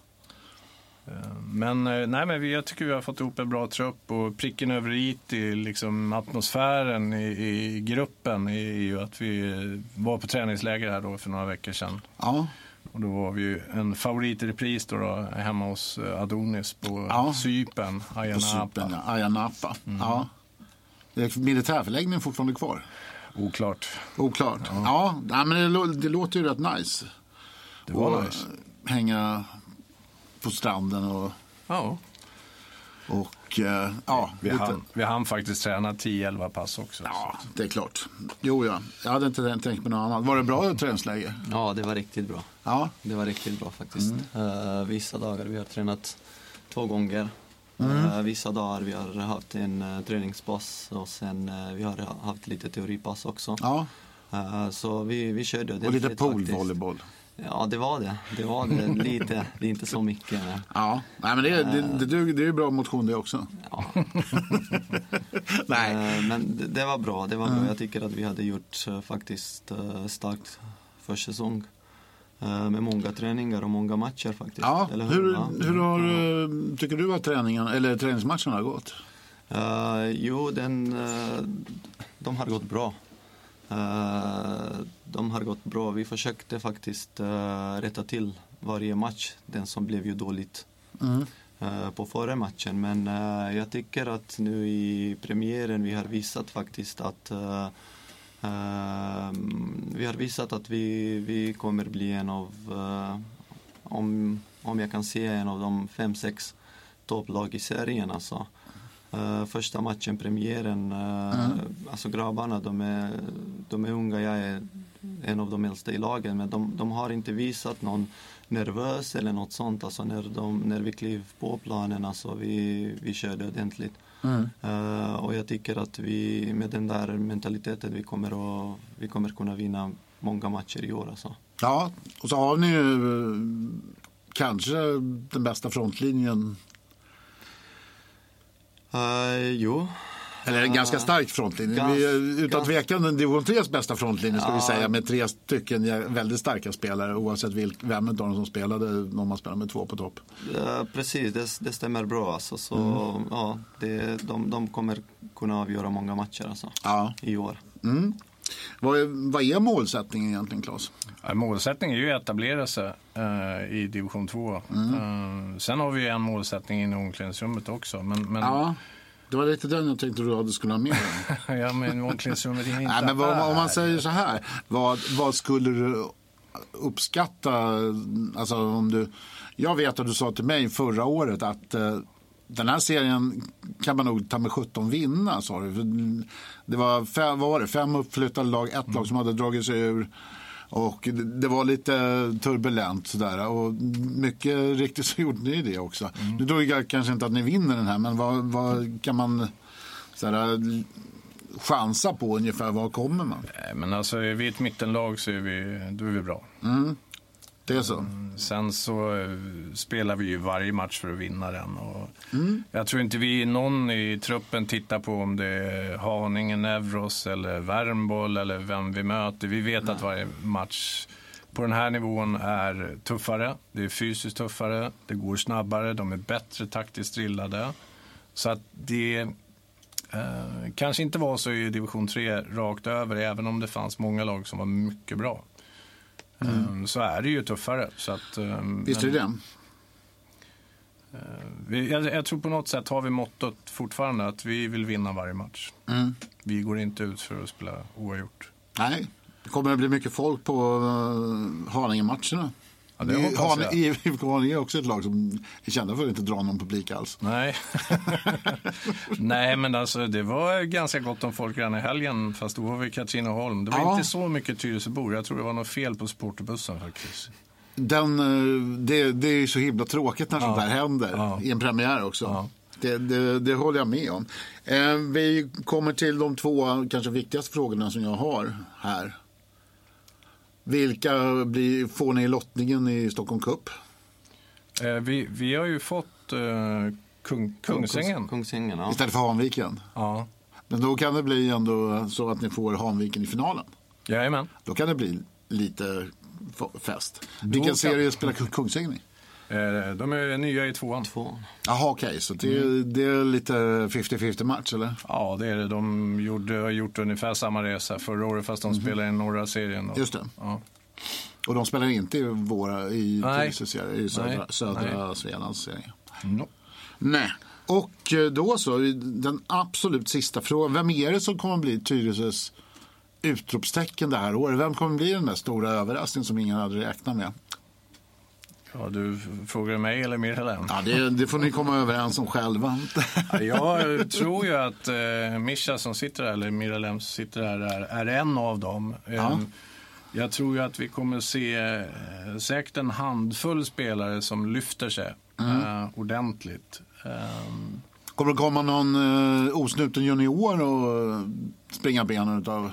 Men, nej, men jag tycker vi har fått ihop en bra trupp och pricken över it i liksom atmosfären i, i gruppen är ju att vi var på träningsläger här då för några veckor sedan. Ja. Och då var vi ju en favoritrepris då, då hemma hos Adonis på ja. Cypern, Ayia Napa. Ja. Ayia Napa. Mm. Ja. Är militärförläggningen fortfarande kvar? Oklart. Oklart. Ja, ja men det, det låter ju rätt nice. Det var och nice. Hänga på stranden och... Ja. Och uh, ja, vi hann, vi hann faktiskt träna tio elva pass också. Ja, det är klart. Jo, ja. Jag hade inte tänkt på något annat. Var det bra träningsläge? Ja, det var riktigt bra. Ja. Det var riktigt bra faktiskt. Mm. Uh, vissa dagar vi har tränat två gånger. Mm. Uh, vissa dagar vi har haft en uh, träningspass och sen uh, vi har haft lite teoripass också. Ja. Uh, så vi, vi körde det. Och lite poolvolleyboll. Ja, det var det. Det var det lite. Det är inte så mycket. Men... Ja, nej, men det, är, det, det, det är ju bra motion det också. Ja. Nej. Men det, det var bra. Det var mm. bra. Jag tycker att vi hade gjort uh, faktiskt uh, starkt för säsong. Uh, med många träningar och många matcher faktiskt. Ja, eller hur, hur, ja. hur har, uh, tycker du att träningen, eller träningsmatcherna har gått? Uh, jo, den, uh, de har gått bra. Uh, de har gått bra. Vi försökte faktiskt uh, rätta till varje match, den som blev ju dåligt mm. uh, på förra matchen. Men uh, jag tycker att nu i premiären vi har visat faktiskt att uh, uh, vi har visat att vi, vi kommer bli en av, uh, om, om jag kan säga en av de fem, sex topplag i serien alltså. Uh, första matchen, premiären, uh, mm. alltså grabbarna, de är, de är unga, jag är en av de äldsta i lagen, men de, de har inte visat någon nervös eller något sånt, alltså när, de, när vi klev på planen, alltså vi, vi körde ordentligt. Mm. Uh, och jag tycker att vi med den där mentaliteten vi kommer, att, vi kommer kunna vinna många matcher i år alltså. Ja, och så har ni ju kanske den bästa frontlinjen. Uh, jo. Eller en ganska stark frontlinje. Gans, vi, utan gans... tvekan den division tre:s bästa frontlinje ska ja. vi säga, med tre stycken väldigt starka spelare oavsett vilk, vem av dem som spelade, om man spelar med två på topp. Uh, precis, det, det stämmer bra alltså. Så, mm. ja, det, de, de kommer kunna avgöra många matcher alltså, ja. i år. Mm. Vad är, vad är målsättningen egentligen, Claes? Ja, målsättningen är ju att etablera sig uh, i division två. Mm. Uh, sen har vi ju en målsättning in i omklädningsrummet också. Men, men... Ja, det var lite den jag tänkte att du skulle ha med. Ja, men omklädningsrummet är inte Nej, men vad, om man säger så här, vad, vad skulle du uppskatta? Alltså, om du, jag vet att du sa till mig förra året att uh, den här serien kan man nog ta med sjutton vinna, sa du. Det var fem, vad var det? Fem uppflyttade lag, ett lag som hade dragit sig ur. Och det var lite turbulent sådär. Och mycket riktigt så gjorde ni det också. Mm. Nu tror jag kanske inte att ni vinner den här, men vad, vad kan man sådär, chansa på ungefär? Vad kommer man? Nej, men alltså är vi ett mittenlag så är vi, då är vi bra. Mm. Det är så. Mm, sen så uh, spelar vi ju varje match för att vinna den. Och mm. jag tror inte vi någon i truppen tittar på om det är Haninge, Nevros eller Värmboll eller vem vi möter. Vi vet Nej. att varje match på den här nivån är tuffare. Det är fysiskt tuffare, det går snabbare, de är bättre taktiskt drillade. Så att det uh, kanske inte var så i division tre rakt över, även om det fanns många lag som var mycket bra. Mm. Så är det ju tuffare. Så att, visst är det det? Vi, jag, jag tror på något sätt har vi mottot fortfarande att vi vill vinna varje match. Mm. Vi går inte ut för att spela oavgjort. Nej, det kommer att bli mycket folk på uh, Haninge-matcherna. Ja, det hoppas jag. I F K Haninge är också ett lag som är kända för att inte dra någon publik alls. Nej. Nej, men alltså det var ganska gott om folk redan i helgen, fast då var vi i Katrineholm. Det var ja. inte så mycket Tyresöbor. Jag tror det var något fel på supporterbussen faktiskt. Den, det, det är så himla tråkigt när ja. sånt där händer ja. i en premiär också. Ja. Det, det, det håller jag med om. Eh, vi kommer till de två kanske viktigaste frågorna som jag har här. Vilka blir, får ni i lottningen i Stockholm Cup? Eh, vi, vi har ju fått eh, Kung, Kungsängen. Kungsängen ja. Istället för Hanviken. Ja. Men då kan det bli ändå så att ni får Hanviken i finalen. Jajamän. Då kan det bli lite fest. Vilken serie spelar Kungsängen i? Eh, de är nya i tvåan. Tvåan. Jaha, okej. Okay. Så det, mm. det är lite femtio femtio match, eller? Ja, det är det. De gjorde, har gjort ungefär samma resa förra året, fast de mm. spelar i norra serien. Och, just det. Ja. Och de spelar inte i våra i, i södra, södra Svealands serie. No. Nej. Och då så, den absolut sista frågan. Vem är det som kommer att bli Tyresös utropstecken det här året? Vem kommer att bli den där stora överraskningen som ingen hade räknat med? Ja, du frågar mig eller Miralem? Ja, det, det får ni komma överens om själva. Ja, jag tror ju att eh, Mischa som sitter här, eller Miralem som sitter här, är, är en av dem. Ja. Um, jag tror ju att vi kommer se eh, säkert en handfull spelare som lyfter sig mm. eh, ordentligt. Um, Kommer det komma någon uh, osnuten junior och springa benen utav?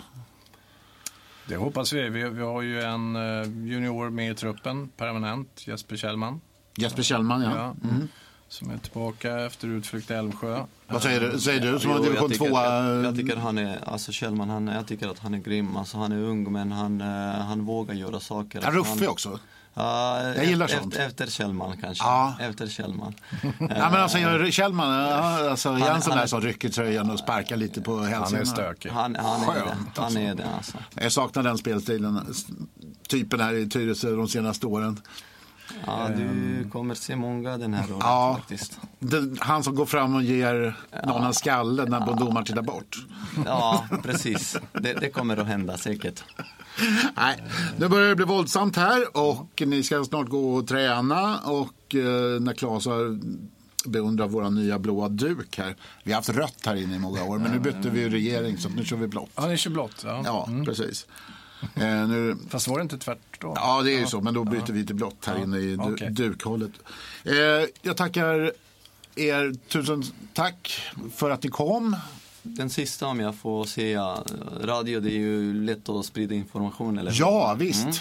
Det hoppas vi. vi. Vi har ju en uh, junior med i truppen, permanent, Jesper Kjellman. Jesper Kjellman, ja. ja mm. Som är tillbaka efter utflykt till Älvsjö. Vad säger du, säger du som jo, har division två? Jag, jag tycker han är, alltså Kjellman, han, jag tycker att han är grym. Alltså han är ung, men han, han vågar göra saker. Han är ruffig också. Ja, jag gillar efter, sånt. Efter Kjellman kanske. Ja. Efter Kjellman. ja, men alltså Kjellman, ja, alltså, han, Jensen han, där som rycker tröjan och sparkar lite på hälsenan. Han är stökig. Han, han är Skönt, det. Han är det alltså. Jag saknar den spelstilen, typen här i Tyresö de senaste åren. Ja, du kommer se många den här året ja, faktiskt. Det, han som går fram och ger någon en skalle när ja. domaren tittar bort. Ja, precis. Det, det kommer att hända säkert. Nej, nu börjar det bli våldsamt här och ni ska snart gå och träna och eh, när Claes har beundrat våra nya blåa duk här. Vi har haft rött här inne i många år men nu bytte vi regering så nu kör vi blått. Ja, ni kör blått. Ja, ja mm. precis. Eh, nu... Fast var det inte tvärtom? Ja, det är ju ja. så, men då byter ja. vi till blått här ja. inne i du- okay. dukhållet. Eh, jag tackar er, tusen tack för att ni kom. Den sista, om jag får säga, radio, det är ju lätt att sprida information, eller? Ja, visst. Mm.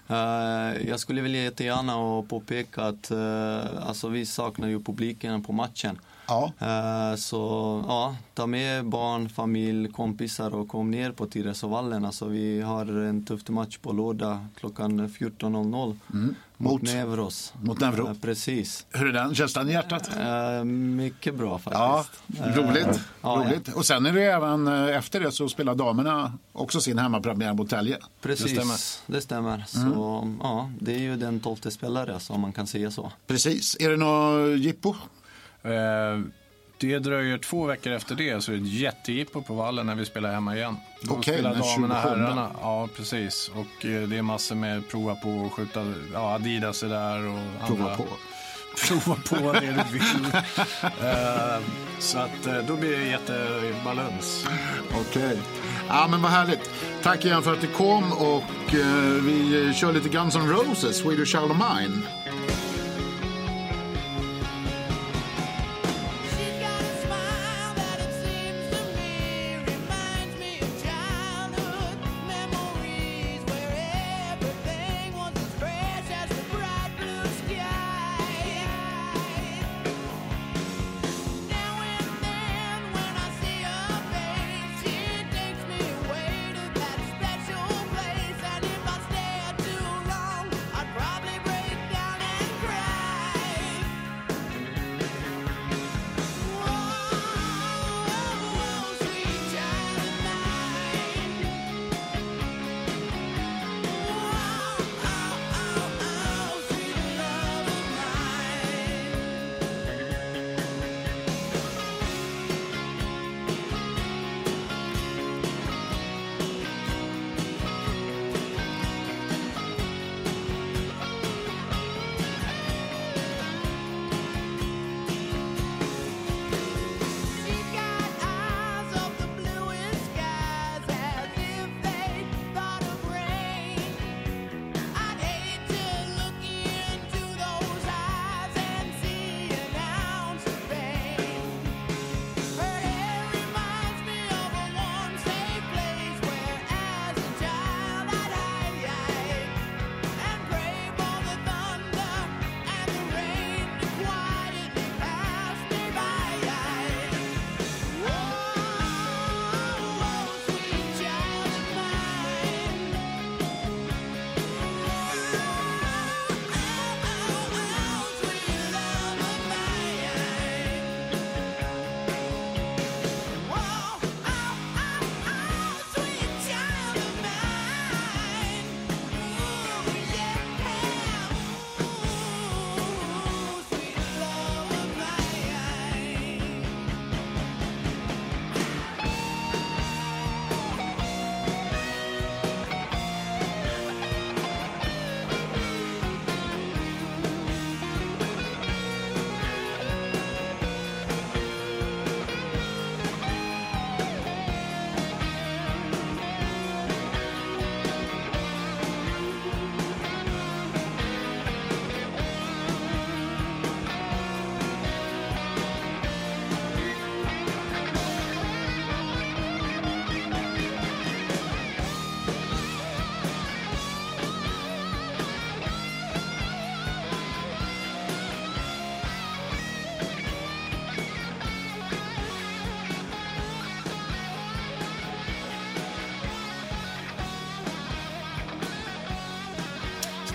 Uh, jag skulle vilja jättegärna och påpeka att uh, alltså vi saknar ju publiken på matchen. Ja. Uh, så ja, ta med barn, familj, kompisar och kom ner på Tyresövallen. Alltså vi har en tuff match på lördag klockan fjorton noll noll mm. mot, mot Nevros. Mot Nevro. Uh, precis. Hur är den? Känns den i hjärtat? Uh, mycket bra faktiskt. Ja, roligt. Uh, roligt. Ja. Och sen är det även efter det så spelar damerna också sin hemmapremiär mot Tälje. Precis, det stämmer. Det stämmer. Mm. Så ja, det är ju den tolfte spelare som man kan säga så. Precis. Är det något jippo? Eh, det dröjer två veckor efter det så är det ett jättejippo på vallen när vi spelar hemma igen. Då Okej, spelar damerna tjugosju. herrarna. Ja, precis. Och eh, det är massor med prova på och skjuta. Ja, Adidas är där och Prova andra. på. Prova på det du vill. eh, så att eh, då blir det jättebalans. Okej. Ja, men vad härligt. Tack igen för att du kom och eh, vi kör lite Guns N' Roses, Swedish Child of Mine.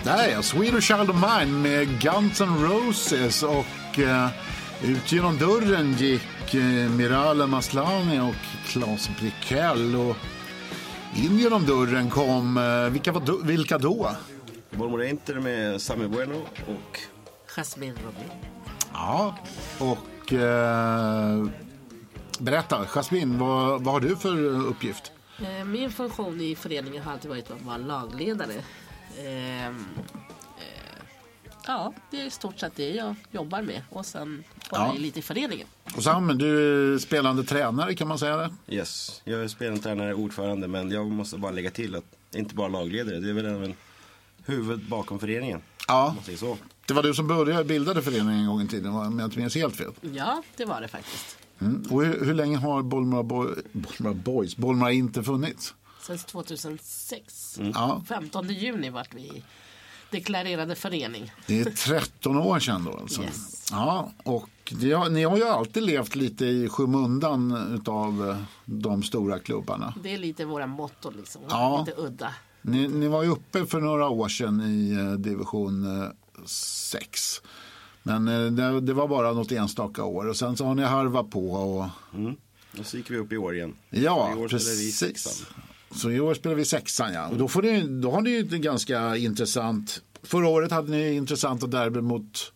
Där är Swedish Child of Mine med Guns N' Roses och uh, ut genom dörren gick uh, Mirala Maslany och Claes Brickell och in genom dörren kom, uh, vilka, var do, vilka då? Bollmora Inter med Sami Bueno och Jasmine Robin. Ja, och uh, berätta, Jasmine, vad, vad har du för uppgift? Min funktion i föreningen har alltid varit att vara lagledare. Ehm, eh, ja, det är i stort sett det jag jobbar med. Och sen håller Ja. jag lite i föreningen. Och Sam, du är spelande tränare, kan man säga det? yes, jag är spelande tränare och ordförande, men jag måste bara lägga till att inte bara lagledare, det är väl även huvud bakom föreningen. Ja, Om man säger så. det var du som började bildade föreningen en gång i tiden, om jag inte minns helt fel. Ja, det var det faktiskt. Mm. Och hur, hur länge har Bollmora, Boy, Bollmora Boys, Bollmora inte funnits? Sen tjugohundrasex. Ja, femtonde juni vart vi deklarerade förening. det är tretton år sedan då alltså. Yes. Ja, och det har, ni har ju alltid levt lite i skymundan av de stora klubbarna. Det är lite våra motto liksom. Ja. Lite udda. Ni, ni var ju uppe för några år sedan i eh, division eh, sex. Men eh, det, det var bara något enstaka år. Och sen så har ni harvat på. Och, Mm. Och så gick vi upp i år igen. ja, I år spelar vi precis. sexan. Så i år spelar vi sexan, ja. Och då, får ni, då har ni ju ett ganska intressant... Förra året hade ni intressanta derby mot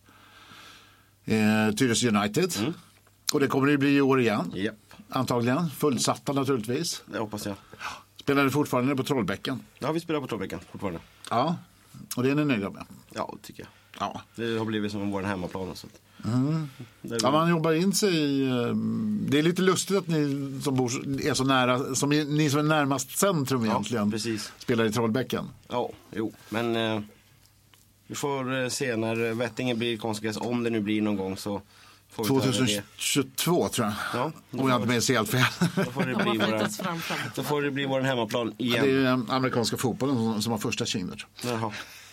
eh, Tyresö United. Mm. Och det kommer det bli i år igen. Japp, Antagligen. Fullsatta naturligtvis. det hoppas jag. Spelar ni fortfarande på Trollbäcken? Ja, vi spelar på Trollbäcken fortfarande. Ja. Och det är ni nöjda med? Ja, tycker jag. Ja. Det har blivit som vår hemmaplan. Så att... Mm. Där vi... Ja, man jobbar in sig i, eh, det är lite lustigt att ni som bor är så nära, som är, ni som är närmast centrum egentligen, precis. spelar i Trollbäcken. Ja, jo, men eh, vi får eh, se när Vättingen blir konstgräs, om det nu blir någon gång, så får vi ta över det. tjugohundratjugotvå tror jag. Ja, Om jag inte minns helt fel. Då får det De har bli våra, flyttats fram fram. då får det bli vår hemmaplan Det igen. är eh, amerikanska fotbollen som, som har första tjinglet. Jaha.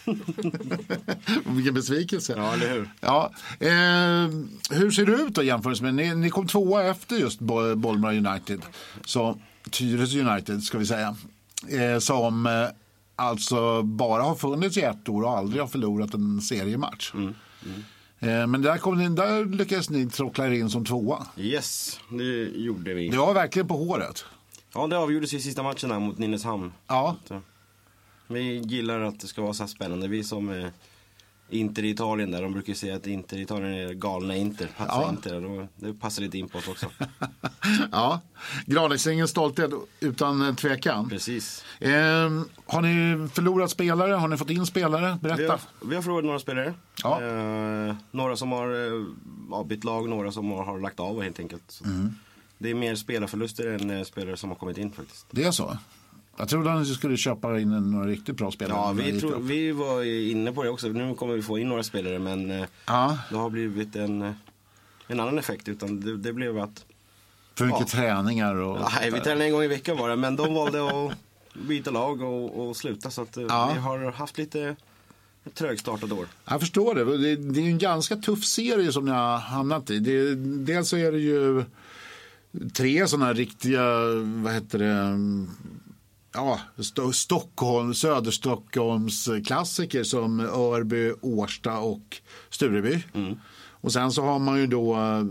Vilken besvikelse. Ja, eller hur? Ja. Eh, hur ser det ut då jämfört med? Ni, ni kom tvåa efter just Bo- Bollmora United. Så Tyresö United ska vi säga. Eh, som eh, alltså bara har funnits i ett år och aldrig har förlorat en seriematch. Mm. Mm. Eh, men där, kom ni, där lyckades ni tråckla er in som tvåa. Yes, det gjorde vi. Det var verkligen på håret. Ja, det avgjordes i sista matchen här mot Nynäshamn. Ja. Så. Vi gillar att det ska vara så här spännande. Vi som eh, Inter i Italien där, de brukar säga att Inter i Italien är galna Inter. Passar Ja. Inter, då, det passar lite in på oss också. Ja, Granängsängens stolthet utan tvekan. Precis. Eh, har ni förlorat spelare? Har ni fått in spelare? Vi Berätta. har, vi har förlorat några spelare. Ja. Eh, några som har eh, ja, bytt lag, några som har, har lagt av helt enkelt. Så Mm. det är mer spelarförluster än eh, spelare som har kommit in faktiskt. Det är så? Jag trodde att ni skulle köpa in en- några riktigt bra spelare. Ja, när ni vi, gick tror, upp. vi var inne på det också. Nu kommer vi få in några spelare, men eh, Ja, det har blivit en, eh, en annan effekt. Utan det, det blev att för mycket Ja. träningar och... nej, vi tränade en gång i veckan bara, men de valde att byta lag och, och sluta. Så att eh, Ja. vi har haft lite ett trögstartat år. Jag förstår det. Det, det är ju en ganska tuff serie som ni har hamnat i. Det, dels så är det ju tre sådana riktiga, vad heter det, ja, Sto- Stockholm, Söderstockholms klassiker som Örby, Årsta och Stureby. Mm. Och sen så har man ju då eh,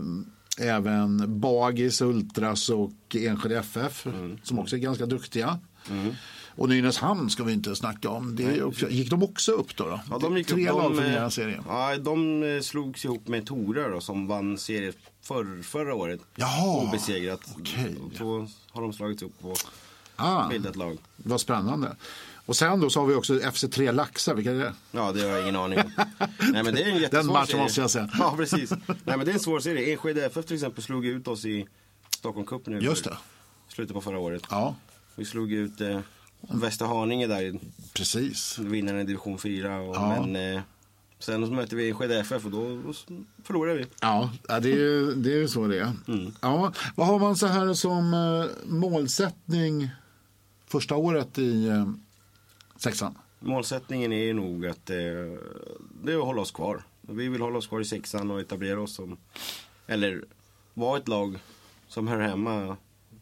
även Bagis, Ultras och Enskede F F som också är ganska duktiga. Mm. Och Nynäshamn ska vi inte snacka om. Det är också, gick de också upp då? då? Ja, de gick Tre upp, lag de, från eh, den här serien. Ja, de eh, slogs ihop med Tora då, som vann serien för, förra året. Jaha, Obesegrat. okej. Och så har de slagits upp och Ah, bildat lag. vad spännande. Och sen då så har vi också F C tre Laxar, vilka är det? Ja, det har jag ingen aning om. Nej, men det är en jättesvår Den matchen serie. måste jag säga. Ja, precis. Nej, men det är en svår serie. Enskede F F till exempel slog ut oss i Stockholm Cup nu. Just det. Slutet på förra året. Ja, Vi slog ut eh, Västerhaninge där, precis. vinnaren i division fyra. Och, Ja. Men eh, sen så mötte vi Enskede F F och då, då förlorade vi. Ja, ja, det är ju det är ju så det är. Mm. Ja, vad har man så här som eh, målsättning första året i eh, sexan? Målsättningen är ju nog att eh, det är att hålla oss kvar. Vi vill hålla oss kvar i sexan och etablera oss som, eller vara ett lag som hör hemma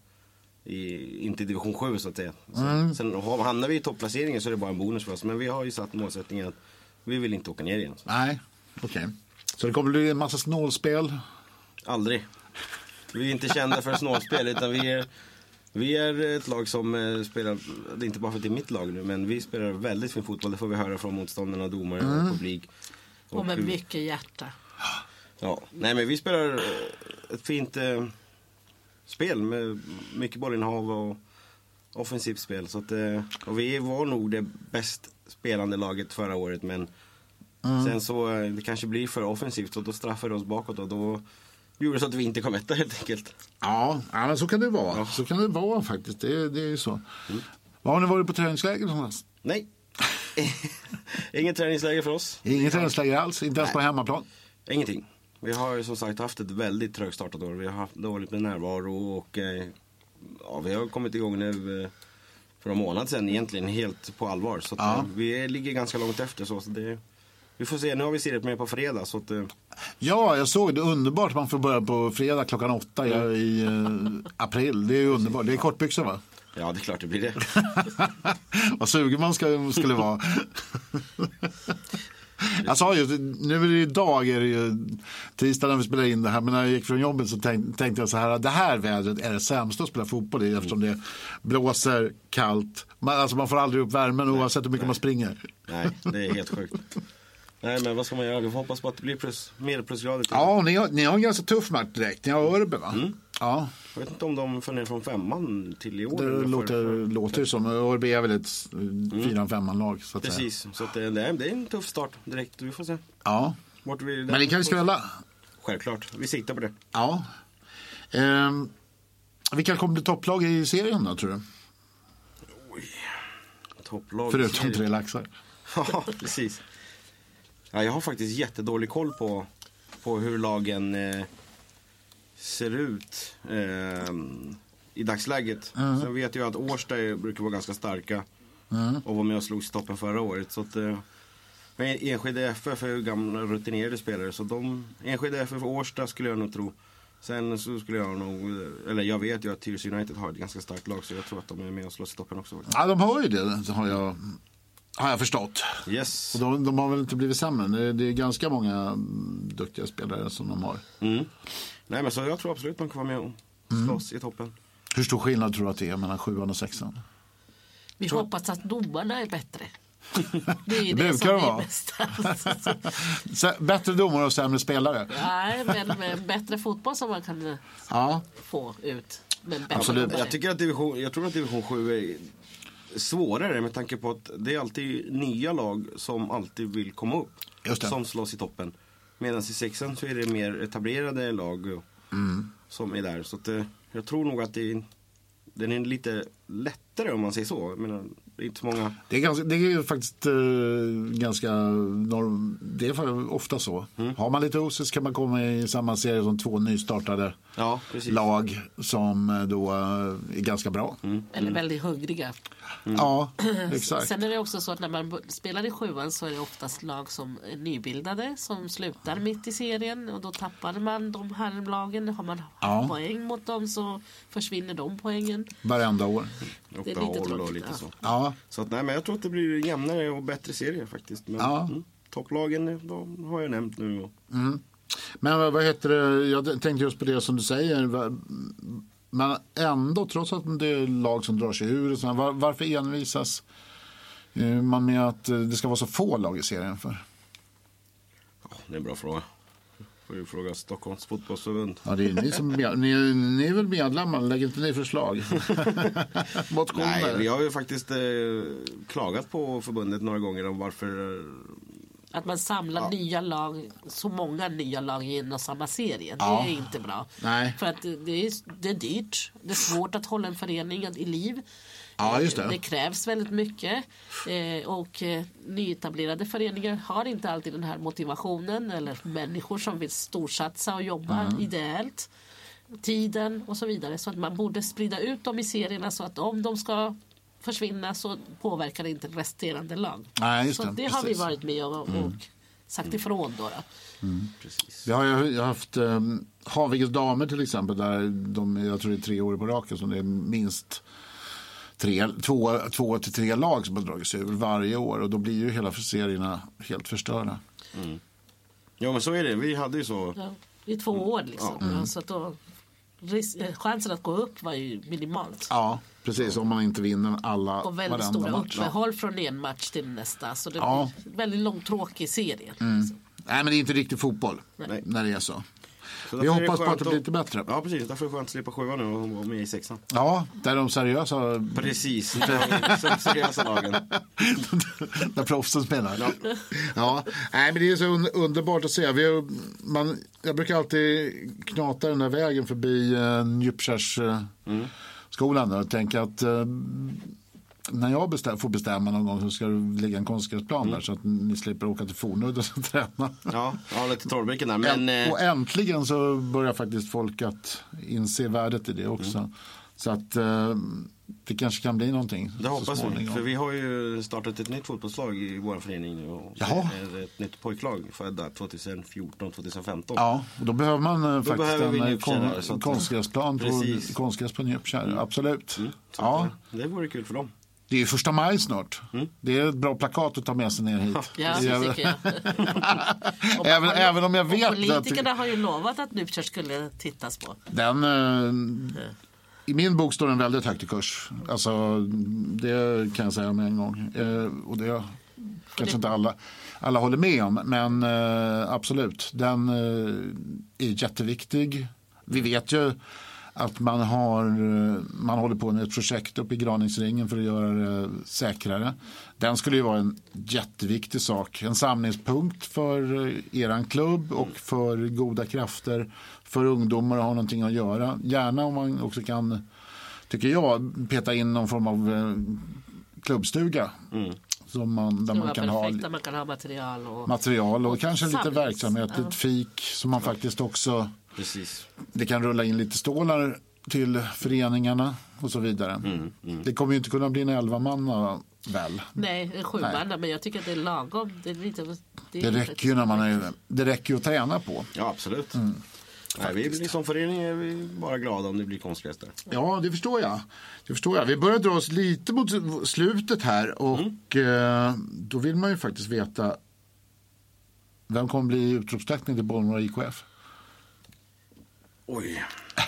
i, inte i division sju så att säga. Så, Mm. Sen hamnar vi i topplaceringen så är det bara en bonus för oss. Men vi har ju satt målsättningen att vi vill inte åka ner igen. Nej, okej. Okay. Så det kommer bli en massa snålspel? Aldrig. Vi är inte kända för snålspel, utan vi är, vi är ett lag som eh, spelar, det är inte bara för att det är mitt lag nu, men vi spelar väldigt fin fotboll. Det får vi höra från motståndarna, domare och mm. publik. Och, och med mycket hjärta. Ja, nej men vi spelar ett fint eh, spel med mycket bollinnehav och offensivt spel. Så att, eh, och vi var nog det bäst spelande laget förra året, men mm. sen så eh, det kanske blir för offensivt, så då straffar det oss bakåt och då gjorde det så att vi inte kom etta helt enkelt. Ja, ja men så kan det vara. Ja. Så kan det vara faktiskt. Det, det är ju så. Mm. Vad har ni varit på träningsläger någonstans? Nej. Ingen träningsläger för oss. Ingen träningsläger alls? Inte ens Nej. På hemmaplan? Ingenting. Vi har ju som sagt haft ett väldigt trögstartat år. Vi har haft dåligt med närvaro och eh, ja, vi har kommit igång nu eh, för en månad sedan egentligen helt på allvar. Så att, ja. eh, vi ligger ganska långt efter. Så, så det, vi får se, nu har vi seriet med på fredag. Så att, eh. Ja, jag såg det, underbart. Man får börja på fredag klockan åtta mm. i eh, april. Det är ju underbart. Det är kortbyxor, va? Ja, det är klart det blir det. Vad sugen man ska, skulle vara. Jag sa ju, nu är det idag, är det ju tisdag när vi spelar in det här, men när jag gick från jobbet så tänk, tänkte jag så här, det här vädret är det sämsta att spela fotboll i, eftersom det blåser kallt. Man, alltså man får aldrig upp värmen oavsett hur mycket nej. man springer. Nej, det är helt sjukt. Nej, men vad ska man göra? Vi får hoppas på att det blir plus, mer plusgrader. Ja, ni har, ni har en ganska tuff match direkt. Ni har Örby, va? Mm. Ja. Jag vet inte om de får ner från femman till i år. Det låter, för... låter som. Örby är väl ett mm. fyran femman lag. Så att Precis, säga. Så att det, det är en tuff start direkt. Vi får se. Ja. Vart vi, men ni kan ju skrälla. Självklart, vi siktar på det. Ja. Ehm, vilka kommer bli topplag i serien då, tror du? Oj. Topplag. Förutom tre laxar. Ja, precis. Ja, jag har faktiskt jättedålig koll på, på hur lagen eh, ser ut eh, i dagsläget. Mm. Sen vet jag att Årsta brukar vara ganska starka mm. och var med och slog i toppen förra året. Så att, eh, men Enskede F F är ju gamla rutinerade spelare, så de, Enskede F F och Årsta skulle jag nog tro. Sen så skulle jag nog, eller jag vet ju att Tyresö United har ett ganska starkt lag, så jag tror att de är med och slåss i toppen också. Ja, de har ju det, så har jag... Har jag förstått. Yes. Och de, de har väl inte blivit sämre. Det är, det är ganska många duktiga spelare som de har. Mm. Nej, men så jag tror absolut de kan vara med och slåss mm. i toppen. Hur stor skillnad tror du att det är mellan sjuan och sexan? Vi tror... hoppas att domarna är bättre. Det är det, det, det som är bäst. Bättre domare och sämre spelare. Nej, men med bättre fotboll som man kan ja. få ut. Absolut. Jag, tycker att division, jag tror att division sju är svårare med tanke på att det är alltid nya lag som alltid vill komma upp. Som slåss i toppen. Medan i sexan så är det mer etablerade lag mm. som är där. Så att, jag tror nog att det är, den är lite lättare om man säger så. Jag menar, det är inte så många... Det är, ganska, det är faktiskt äh, ganska norm, det är ofta så. Mm. Har man lite osis kan man komma i samma serie som två nystartade ja, lag som då äh, är ganska bra. Mm. Eller väldigt hungriga. Mm. Ja, exakt. Sen är det också så att när man spelar i sjuan så är det oftast lag som är nybildade som slutar mitt i serien och då tappar man de här lagen. Har man ja. poäng mot dem så försvinner de poängen. Varenda år. Det är lite tråkigt. Lite så. Ja. Så att, nej, men jag tror att det blir jämnare och bättre serier faktiskt. Men ja. mm, topplagen de har jag nämnt nu. Och... Mm. Men vad heter det? Jag tänkte just på det som du säger. Men ändå, trots att det är lag som drar sig ur, så var, varför envisas man med att det ska vara så få lag i serien för? Ja, det är en bra fråga. Får du fråga Stockholms fotbollsförbund. Ja, det är ni som med, ni, ni är väl medlemmar, lägger inte ni förslag? Nej, vi har ju faktiskt eh, klagat på förbundet några gånger om varför... Att man samlar ja. nya lag, så många nya lag i en och samma serie. Det ja. är inte bra. Nej. För att det är, det är dyrt. Det är svårt att hålla en förening i liv. Ja, just det. Det krävs väldigt mycket. Eh, och eh, nyetablerade föreningar har inte alltid den här motivationen. Eller människor som vill storsatsa och jobba mm. ideellt. Tiden och så vidare. Så att man borde sprida ut dem i serierna så att om de ska... försvinna så påverkar det inte resterande lag. Nej, just det. Så det har vi varit med och, och mm. sagt ifrån då. då. Mm. Precis. Vi har ju haft um, Haviges damer till exempel där de, jag tror det är tre år på raken som det är minst tre, två, två till tre lag som har dragits ur varje år. Och då blir ju hela serierna helt förstörda. Mm. Ja, men så är det. Vi hade ju så... Ja, i två år liksom. Ja. Ja, så att då, ris- chansen att gå upp var ju minimalt. Ja, precis. Om man inte vinner alla Och väldigt varenda stora match. uppehåll från en match till nästa. Så det Ja. blir väldigt långtråkig serie. Mm. Liksom. Nej, men det är inte riktigt fotboll Nej. när det är så. Så Vi därför är hoppas på att det skönt blir lite bättre. Ja, precis. Därför är det skönt att slippa sjuan nu och vara med i sexan. Ja, där är de seriösa. Precis. Som seriösa lagen. Där proffsen spelar. Ja. Ja. Nej, men det är så un- underbart att se. Vi har, man, jag brukar alltid knata den här vägen förbi uh, Djupkärs uh, mm. skolan och tänka att uh, när jag bestäm, får bestämma någon gång så ska det ligga en konstgräsplan mm. där så att ni slipper åka till Fornudden och träna. Ja, ja, lite Trollbäcken där. Men, Änt, och äntligen så börjar faktiskt folk att inse värdet i det också. Mm. Så att uh, det kanske kan bli någonting. Det hoppas vi. För vi har ju startat ett nytt fotbollslag i vår förening nu. Och Jaha. Ett nytt pojklag födda tjugohundrafjorton tjugohundrafemton. Ja, och då behöver man uh, då faktiskt behöver vi en kon, att... konstgräsplan på, konstgräs på Djupkär. Mm. Absolut. Mm. Ja. Det, det vore kul för dem. Det är ju första maj snart. Mm. Det är ett bra plakat att ta med sig ner hit. Ja, det tycker jag. även, även om jag vet politikerna att... har ju lovat att Djupkär skulle tittas på. Den... Uh, I min bok står den väldigt högt i kurs. Alltså, det kan jag säga med en gång. Uh, och det kanske inte alla, alla håller med om. Men uh, absolut, den uh, är jätteviktig. Vi vet ju att man, har, man håller på med ett projekt uppe i Graningsringen för att göra det säkrare. Den skulle ju vara en jätteviktig sak. En samlingspunkt för eran klubb och för goda krafter. För ungdomar att ha någonting att göra. Gärna om man också kan, tycker jag, peta in någon form av klubbstuga. Mm. Som man, där man kan, ha, man kan ha material och, material och, och kanske samlings. lite verksamhet, Ja. ett fik som man faktiskt också... Precis. Det kan rulla in lite stålar till föreningarna och så vidare. Mm, mm. Det kommer ju inte kunna bli en elvamanna väl. Nej, en sjumanna, men jag tycker att det är lagom. Det, är lite, det, är det räcker ju när man är, det räcker ju att träna på. Ja, absolut. Mm. Nej, vi blir som förening är vi bara glada om det blir konstgräs där. Ja, det förstår jag. Det förstår jag. Vi börjar dra oss lite mot slutet här och mm. eh, då vill man ju faktiskt veta vem kommer bli utropsteckning till Bollmora I K F? Oj.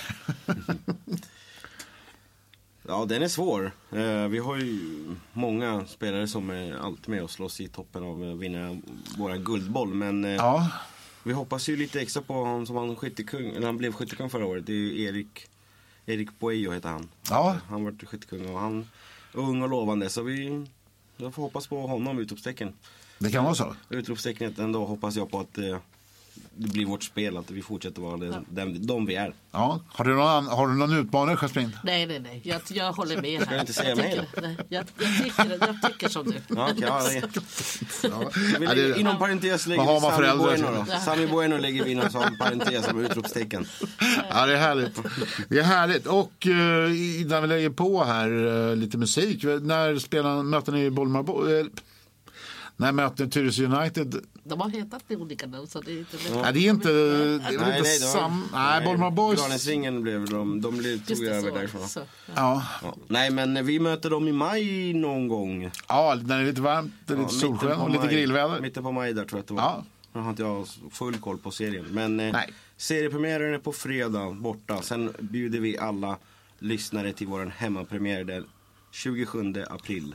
Ja, den är svår. Eh, vi har ju många spelare som är alltid med och slåss i toppen av att vinna våra guldboll. Men eh, ja. vi hoppas ju lite extra på honom som han, skyttekung, eller han blev skyttekung förra året. Det är ju Erik, Erik Boejo heter han. Ja. Han var skyttekung och han är ung och lovande. Så vi jag får hoppas på honom, utropstecken. Det kan vara så. Utropstecknet ändå hoppas jag på att eh, det blir vårt spel, att vi fortsätter vara den, den, de vi är. Ja. Har du någon, har du någon utmanare, Jasmin? Nej, nej, nej. Jag, jag håller med här. Ska jag inte säga jag mig tycker, nej, jag, jag, tycker, jag tycker som du. Ja, okay, ja, det, ja. vi lägger, ja, det, inom parentes lägger vi Sami Bueno då. Sami Bueno lägger vi inom som parentes som utropstecken. Ja, det är härligt. Det är härligt. Och uh, innan vi lägger på här uh, lite musik. När spelar, möter ni Bollmora... Uh, när möter ni Tyresö United? De har hetat det olika namn så det är inte... Ja. Nej, det är inte... Det är nej, inte nej, sam... Nej, Bollmora Boys... Graningsringen blev de. De blev, tog det, över så, därifrån. Så, ja. Ja. Ja. Nej, men vi möter dem i maj någon gång. Ja, när det är lite varmt, det är lite ja, solsken och lite maj, grillväder. Mitten på maj där tror jag att det var. Ja. Nu har inte jag full koll på serien. Men eh, seriepremiären är på fredag borta. Sen bjuder vi alla lyssnare till vår hemmapremiär den tjugosjunde april.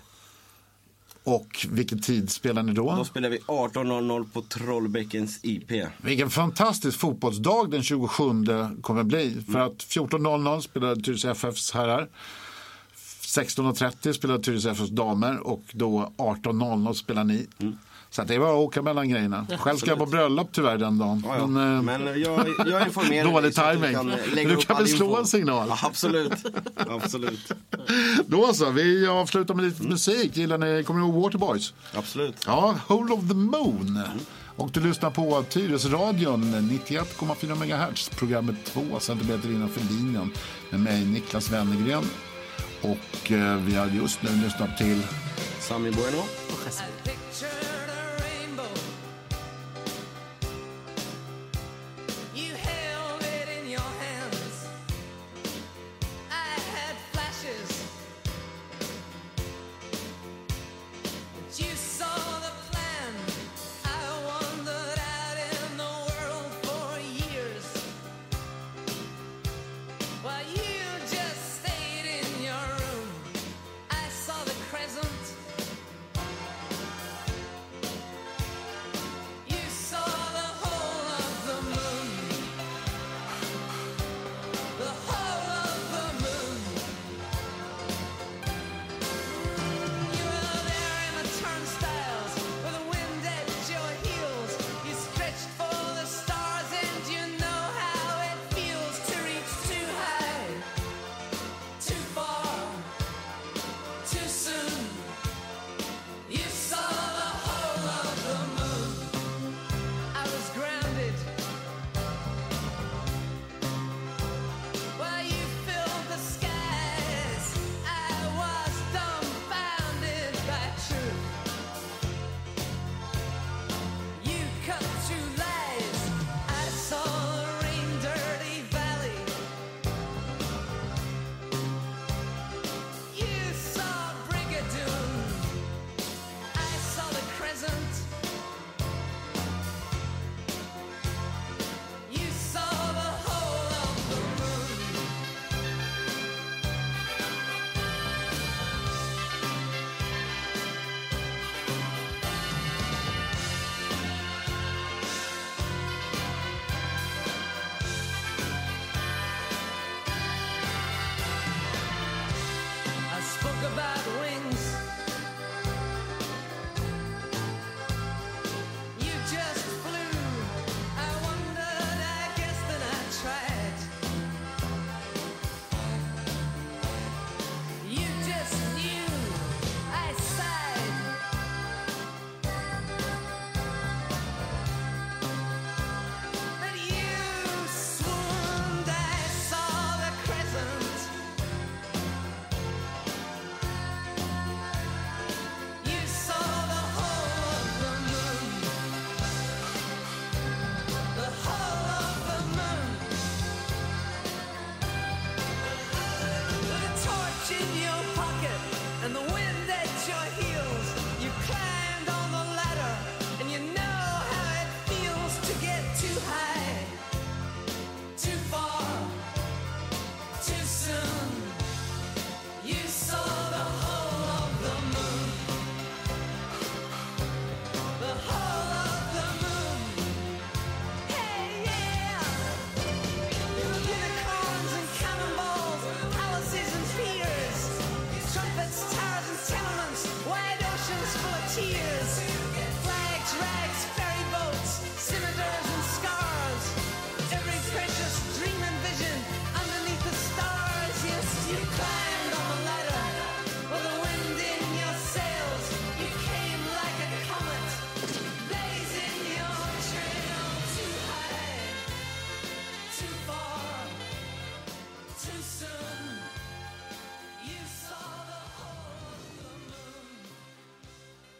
Och vilken tid spelar ni då? Då spelar vi arton noll noll på Trollbäckens I P. Vilken fantastisk fotbollsdag den tjugosjunde kommer bli. Mm. För att fjorton noll noll spelar Tyresö F F:s herrar. sexton trettio spelar Tyresö F F:s damer. Och då arton noll noll spelar ni. Mm. Så att det är bara att åka mellan grejerna. Ja, själv ska jag på bröllop tyvärr den dagen. Ja, ja. Men, men jag, jag informerar dålig timing. Du kan, du kan väl slå en signal? Ja, absolut. absolut. Då så, vi avslutar med lite mm. musik. Gillar ni, kommer ni ihåg Waterboys? Absolut. Ja, Hole of the Moon. Mm. Och du lyssnar på Tyresöradion nittioett komma fyra megahertz. Programmet två centimeter innanför linjen. Med mig Niklas Wennergren. Och eh, vi har just nu lyssnat till Sami Bueno. Cheers!